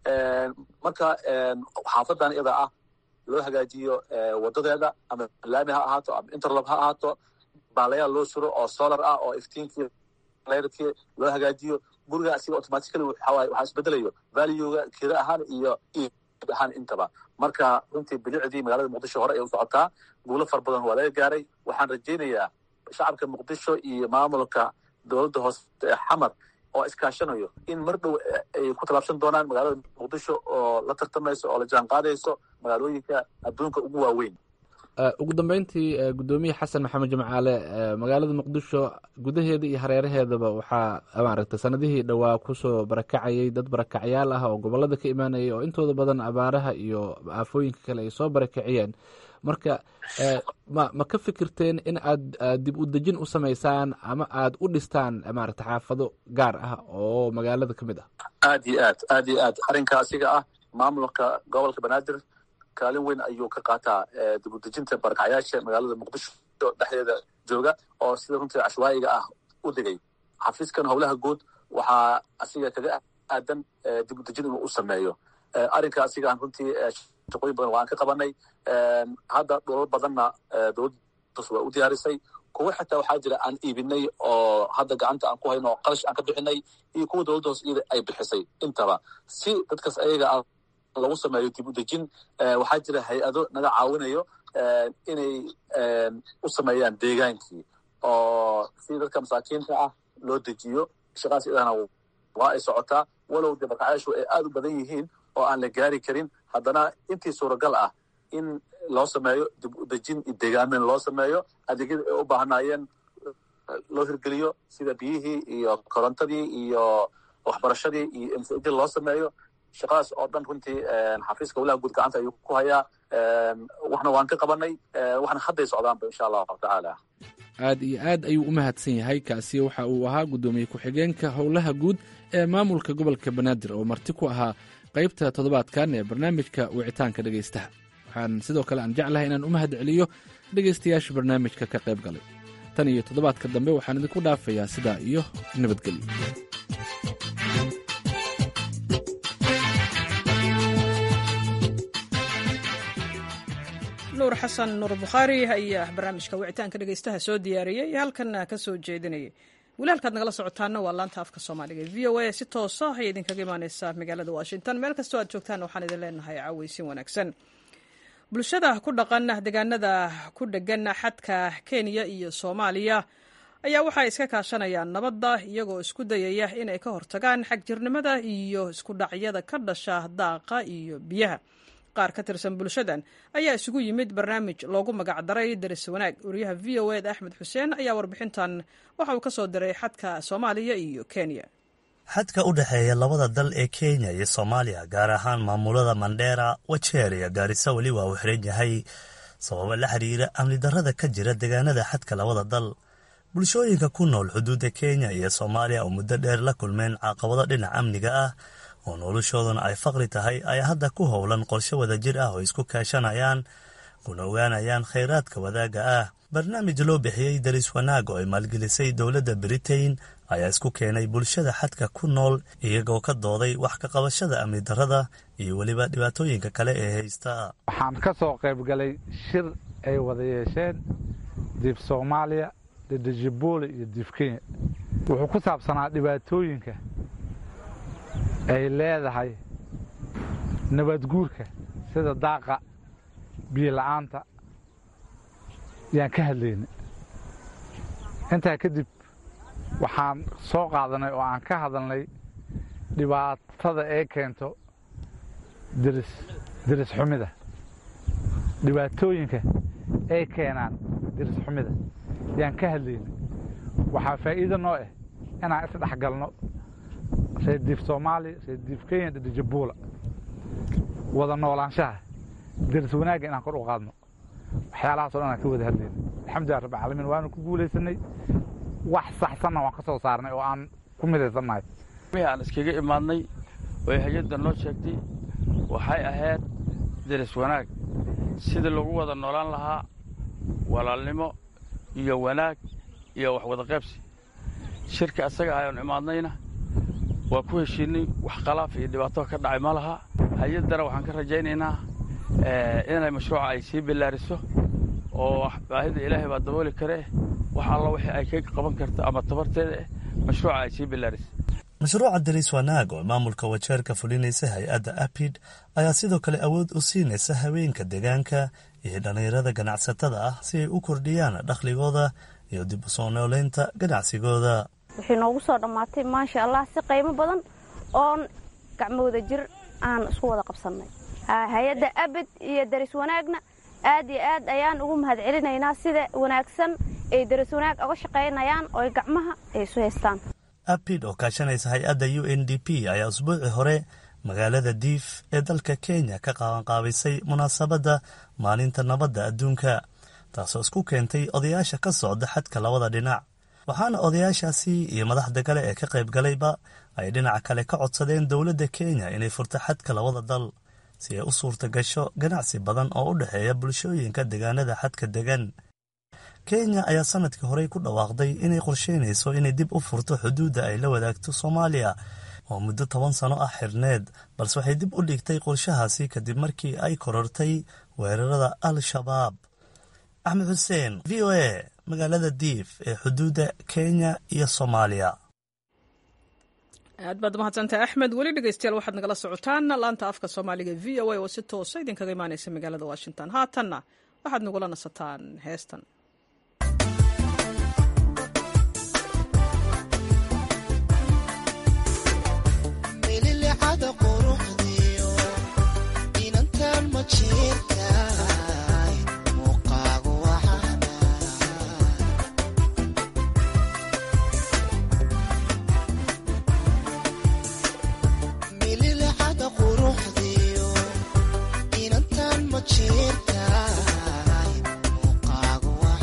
marka xaafadan iyada ah loo hagaajiyo wadadeeda, ama laami ha ahaato ama interlob ha ahaato, baalayaal loo suro oo solar ah oo iftiinkii layrkii loo hagaajiyo. guriga asiga automatically waxaa isbedelayo valuega kira ahaan iyo iib ahaan intaba. marka runtii bilicdii magaalada muqdisho hore ay u socotaa, guulo far badan waa laga gaaray. waxaan rajaynayaa shacabka muqdisho iyo maamulka dowladda hoose ee xamar oo iskaashanayo in mar dhow ay ku tallaabsan doonaan magaalada muqdisho oo la tartamayso oo la jaan qaadayso magaalooyinka adduunka ugu waaweyn. ugu dambeyntii guddoomiye xasan maxamed jimcaale, magaalada muqdisho gudaheeda iyo hareeraheedaba waxaa maaragtay sanadihii dhowaa kusoo barakacayay dad barakacyaal ah oo gobolada ka imaanayay oo intooda badan abaaraha iyo aafooyinka kale ay soo barakaciyeen. marka ma ka fikirteen in aad dib u dejin u samaysaan ama aad u dhistaan maaragta xaafado gaar ah oo magaalada ka mid ah? aad iyo aad arrinka asiga ah maamulka gobolka banaadir kaalin weyn ayuu ka qaataa dib u dejinta barakacyaasha magaalada muqdisho dhexdeeda jooga oo sida runtii cashwaayiga ah u degay. xafiiskan howlaha guud waxaa asiga kaga aadan dib u dejin inuu u sameeyo. arrinka asigaan runtii shaqooyin badan waan ka qabanay. hadda dholal badanna dowladdas waa u diyaarisay. kuwa xitaa waxaa jira aan iibinay oo hadda gacanta aan ku hayno oo qarash aan ka bixinay, iyo kuwa dowladda hoose iyada ay bixisay intaba. si dadkaas ayaga ah lagu sameeyo dib u dejin, waxaa jira hay-ado naga caawinayo inay u sameeyaan deegaankii oo si dadka masaakiinta ah loo dejiyo. shaqaas iyadana waa ay socotaa, walow dee barkacyaashu ay aada u badan yihiin oo aan la gaari karin. haddana intii suuragal ah in loo sameeyo dib u dejin iyo deegaamin loo sameeyo, adeegyada ay u baahnaayeen loo hirgeliyo sida biyihii iyo korontadii iyo waxbarashadii iyo msd loo sameeyo. shaqadaas oo dhan runtii xafiiska howlaha guud gacanta ayuu ku hayaa. waxna waan ka qabanay, waxna hadday socdaanba insha allahu tacaala. aad iyo aad ayuu u mahadsan yahay. kaasi waxa uu ahaa guddoomiye ku-xigeenka howlaha guud ee maamulka gobolka banaadir oo marti ku ahaa qaybta toddobaadkan ee barnaamijka wicitaanka dhegaystaha. waxaan sidoo kale aan jeclahay inaan u mahad celiyo dhegaystayaasha barnaamijka ka qayb galay. tan iyo toddobaadka dambe waxaan idinku dhaafayaa sidaa iyo nabadgelyo. nuur xasan nuur bukhaari ayaa barnaamijka wicitaanka dhegaystaha soo diyaariyey halkanna ka soo jeedinayay weli halkaad nagala socotaana waa laanta afka soomaaliga v o a si toosa ayay idinkaga imaaneysaa magaalada washington meel kastoo aad joogtaan waxaan idin leenahay caaweysin wanaagsan bulshada ku dhaqan deegaanada ku dhegan xadka kenya iyo soomaaliya ayaa waxay iska kaashanayaan nabadda iyagoo isku dayaya inay ka hortagaan xagjirnimada iyo isku dhacyada ka dhasha daaqa iyo biyaha qaar ka tirsan bulshadan ayaa isugu yimid barnaamij loogu magacdaray daris wanaag wariyaha v o eda axmed xuseen ayaa warbixintan waxa uu ka soo diray xadka soomaaliya iyo kenya xadka u dhexeeya labada dal ee kenya iyo soomaaliya gaar ahaan maamulada mandheera wajeer iyo gaarisa weli waa uu xiran yahay sababo la xiriira amni darrada ka jira deegaanada xadka labada dal bulshooyinka ku nool xuduudda kenya iyo soomaaliya oo muddo dheer la kulmeen caqabado dhinaca amniga ah oo noloshooduna ay faqri tahay ayaa hadda ku howlan qorshe wadajir ah oo isku kaashanayaan kuna ogaanayaan khayraadka wadaagga ah barnaamij loo bixiyey daris wanaag oo ay maalgelisay dowladda britain ayaa isku keenay bulshada xadka ku nool iyagoo ka dooday wax ka qabashada amni darrada iyo weliba dhibaatooyinka kale ee haysta waxaan ka soo qayb galay shir ay wada yeesheen diif soomaaliya dadajiboole iyo diif kenya wuxuu ku saabsanaa dhibaatooyinka ay leedahay nabadguurka sida daaqa biyola'aanta yaan ka hadlaynay intaa kadib waxaan soo qaadanay oo aan ka hadalnay dhibaatada ay keento diris xumida dhibaatooyinka ay keenaan diris xumida yaan ka hadlaynay waxaa faa'iido noo ah inaan isdhex galno reer diif soomaaliya reer diif kenya dadajabuula wada noolaanshaha daris wanaagga inaan kor u qaadno waxyaalahaas o dhan aan ka wada hadlayna alxamdulilah rabbi caalamiin waanu ku guulaysanay wax saxsanna waan ka soo saarnay oo aan ku midaysannahay mihii aan iskaga imaadnay oo hay-adda noo sheegtay waxay ahayd daris wanaag sidii lagu wada noolaan lahaa walaalnimo iyo wanaag iyo wax wada qaybsi shirka asaga ayaanu imaadnayna waa ku heshiinay wax khalaaf iyo dhibaato ka dhacay ma laha hay-addana waxaan ka rajaynaynaa inay mashruuca ay sii bilaariso oo baahida ilaahay baa dabooli karee wax alla wixii ay ka qaban karto ama tabarteeda ah mashruuca ay sii bilaariso mashruuca daris wanaag oo maamulka wajeerka fulinaysa hay-adda apid ayaa sidoo kale awood u siinaysa haweenka deegaanka iyo dhallinyarada ganacsatada ah si ay u kordhiyaan dakhligooda iyo dib u soo nooleynta ganacsigooda waxay noogu soo dhammaatay maasha allah si qiimo badan oon gacmooda jir aan isku wada qabsannay hay-adda abid iyo daris wanaagna aad iyo aad ayaan ugu mahad celinaynaa sida wanaagsan ay daris wanaag uga shaqaynayaan oo gacmaha ay isu haystaan apid oo kaashanaysa hay-adda UNDP ayaa usbuucii hore magaalada diif ee dalka kenya ka qabanqaabisay munaasabadda maalinta nabadda adduunka taasoo isku keentay odayaasha ka socda xadka labada dhinac waxaana odayaashaasi iyo madaxda kale ee ka qayb galayba ay dhinaca kale ka codsadeen dowladda kenya inay furto xadka labada dal si ay u suurta gasho ganacsi badan oo u dhexeeya bulshooyinka deegaanada xadka degan kenya ayaa sanadkii horey ku dhawaaqday inay qorsheynayso inay dib u furto xuduudda ay la wadaagto soomaaliya oo muddo 10 sano ah xirneed balse waxay dib u dhigtay qorshahaasi kadib markii ay korortay weerarada al-shabaab axmed xuseen v o a magaalada diif ee xuduudda kenya iyo soomaaliya aad baad mahadsantahay axmed weli dhegeystayaal waxaad nagala socotaan laanta afka soomaaliga v o a oo si toosa idinkaga imaaneysa magaalada washington haatanna waxaad nagula nasataan heestan Inantan ma jirtaa muuqaagu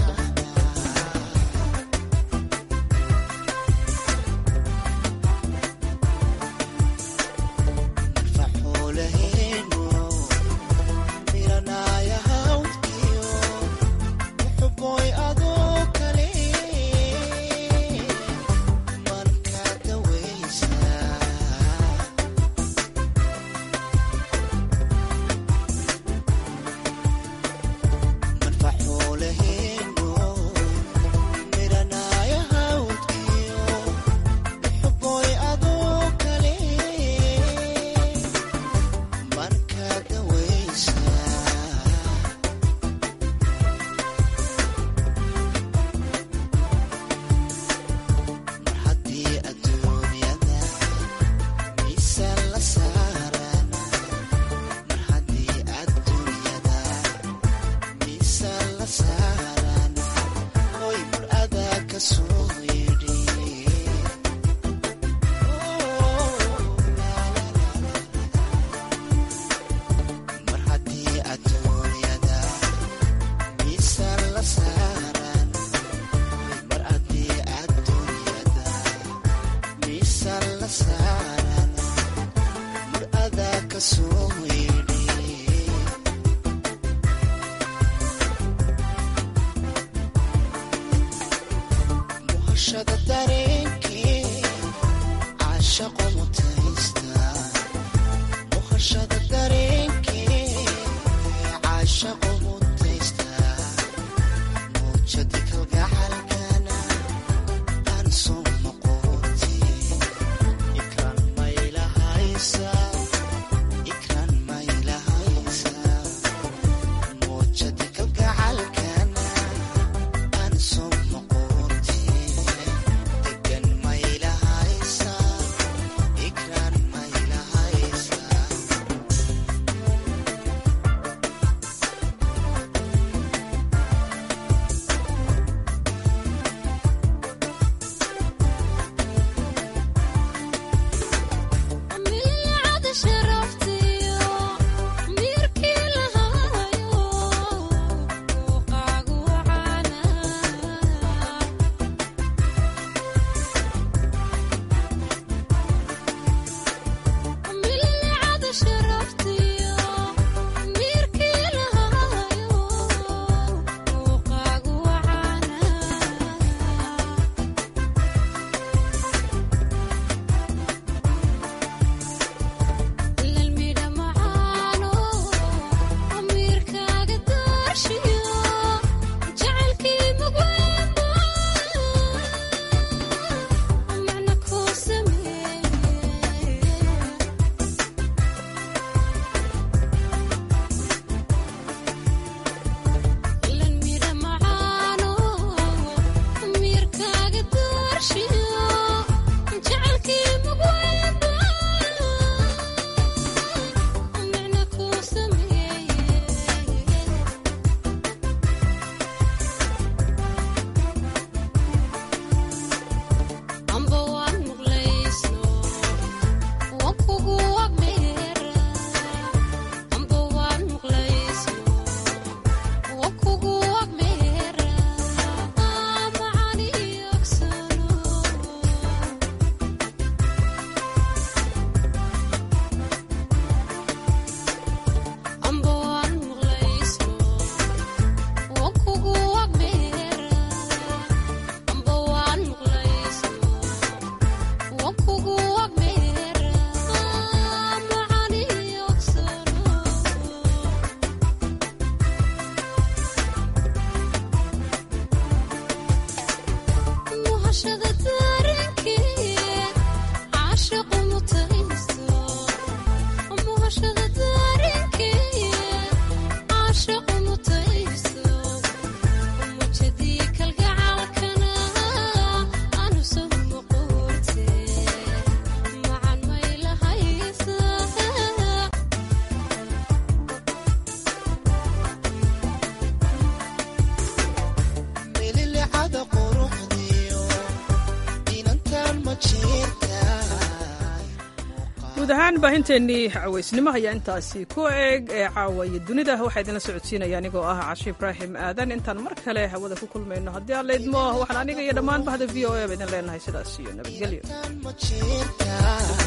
guud ahaan baahinteennii cawaysnimo ayaa intaasi ku eeg ee caawa iyo dunida waxaa idinla socodsiinaya anigoo ah cashi ibraahim aadan intaan mar kale hawada ku kulmayno haddii aan laydmo waxaan aniga iyo dhammaan bahda v o a ba idin leenahay sidaas iyo nabadgelyo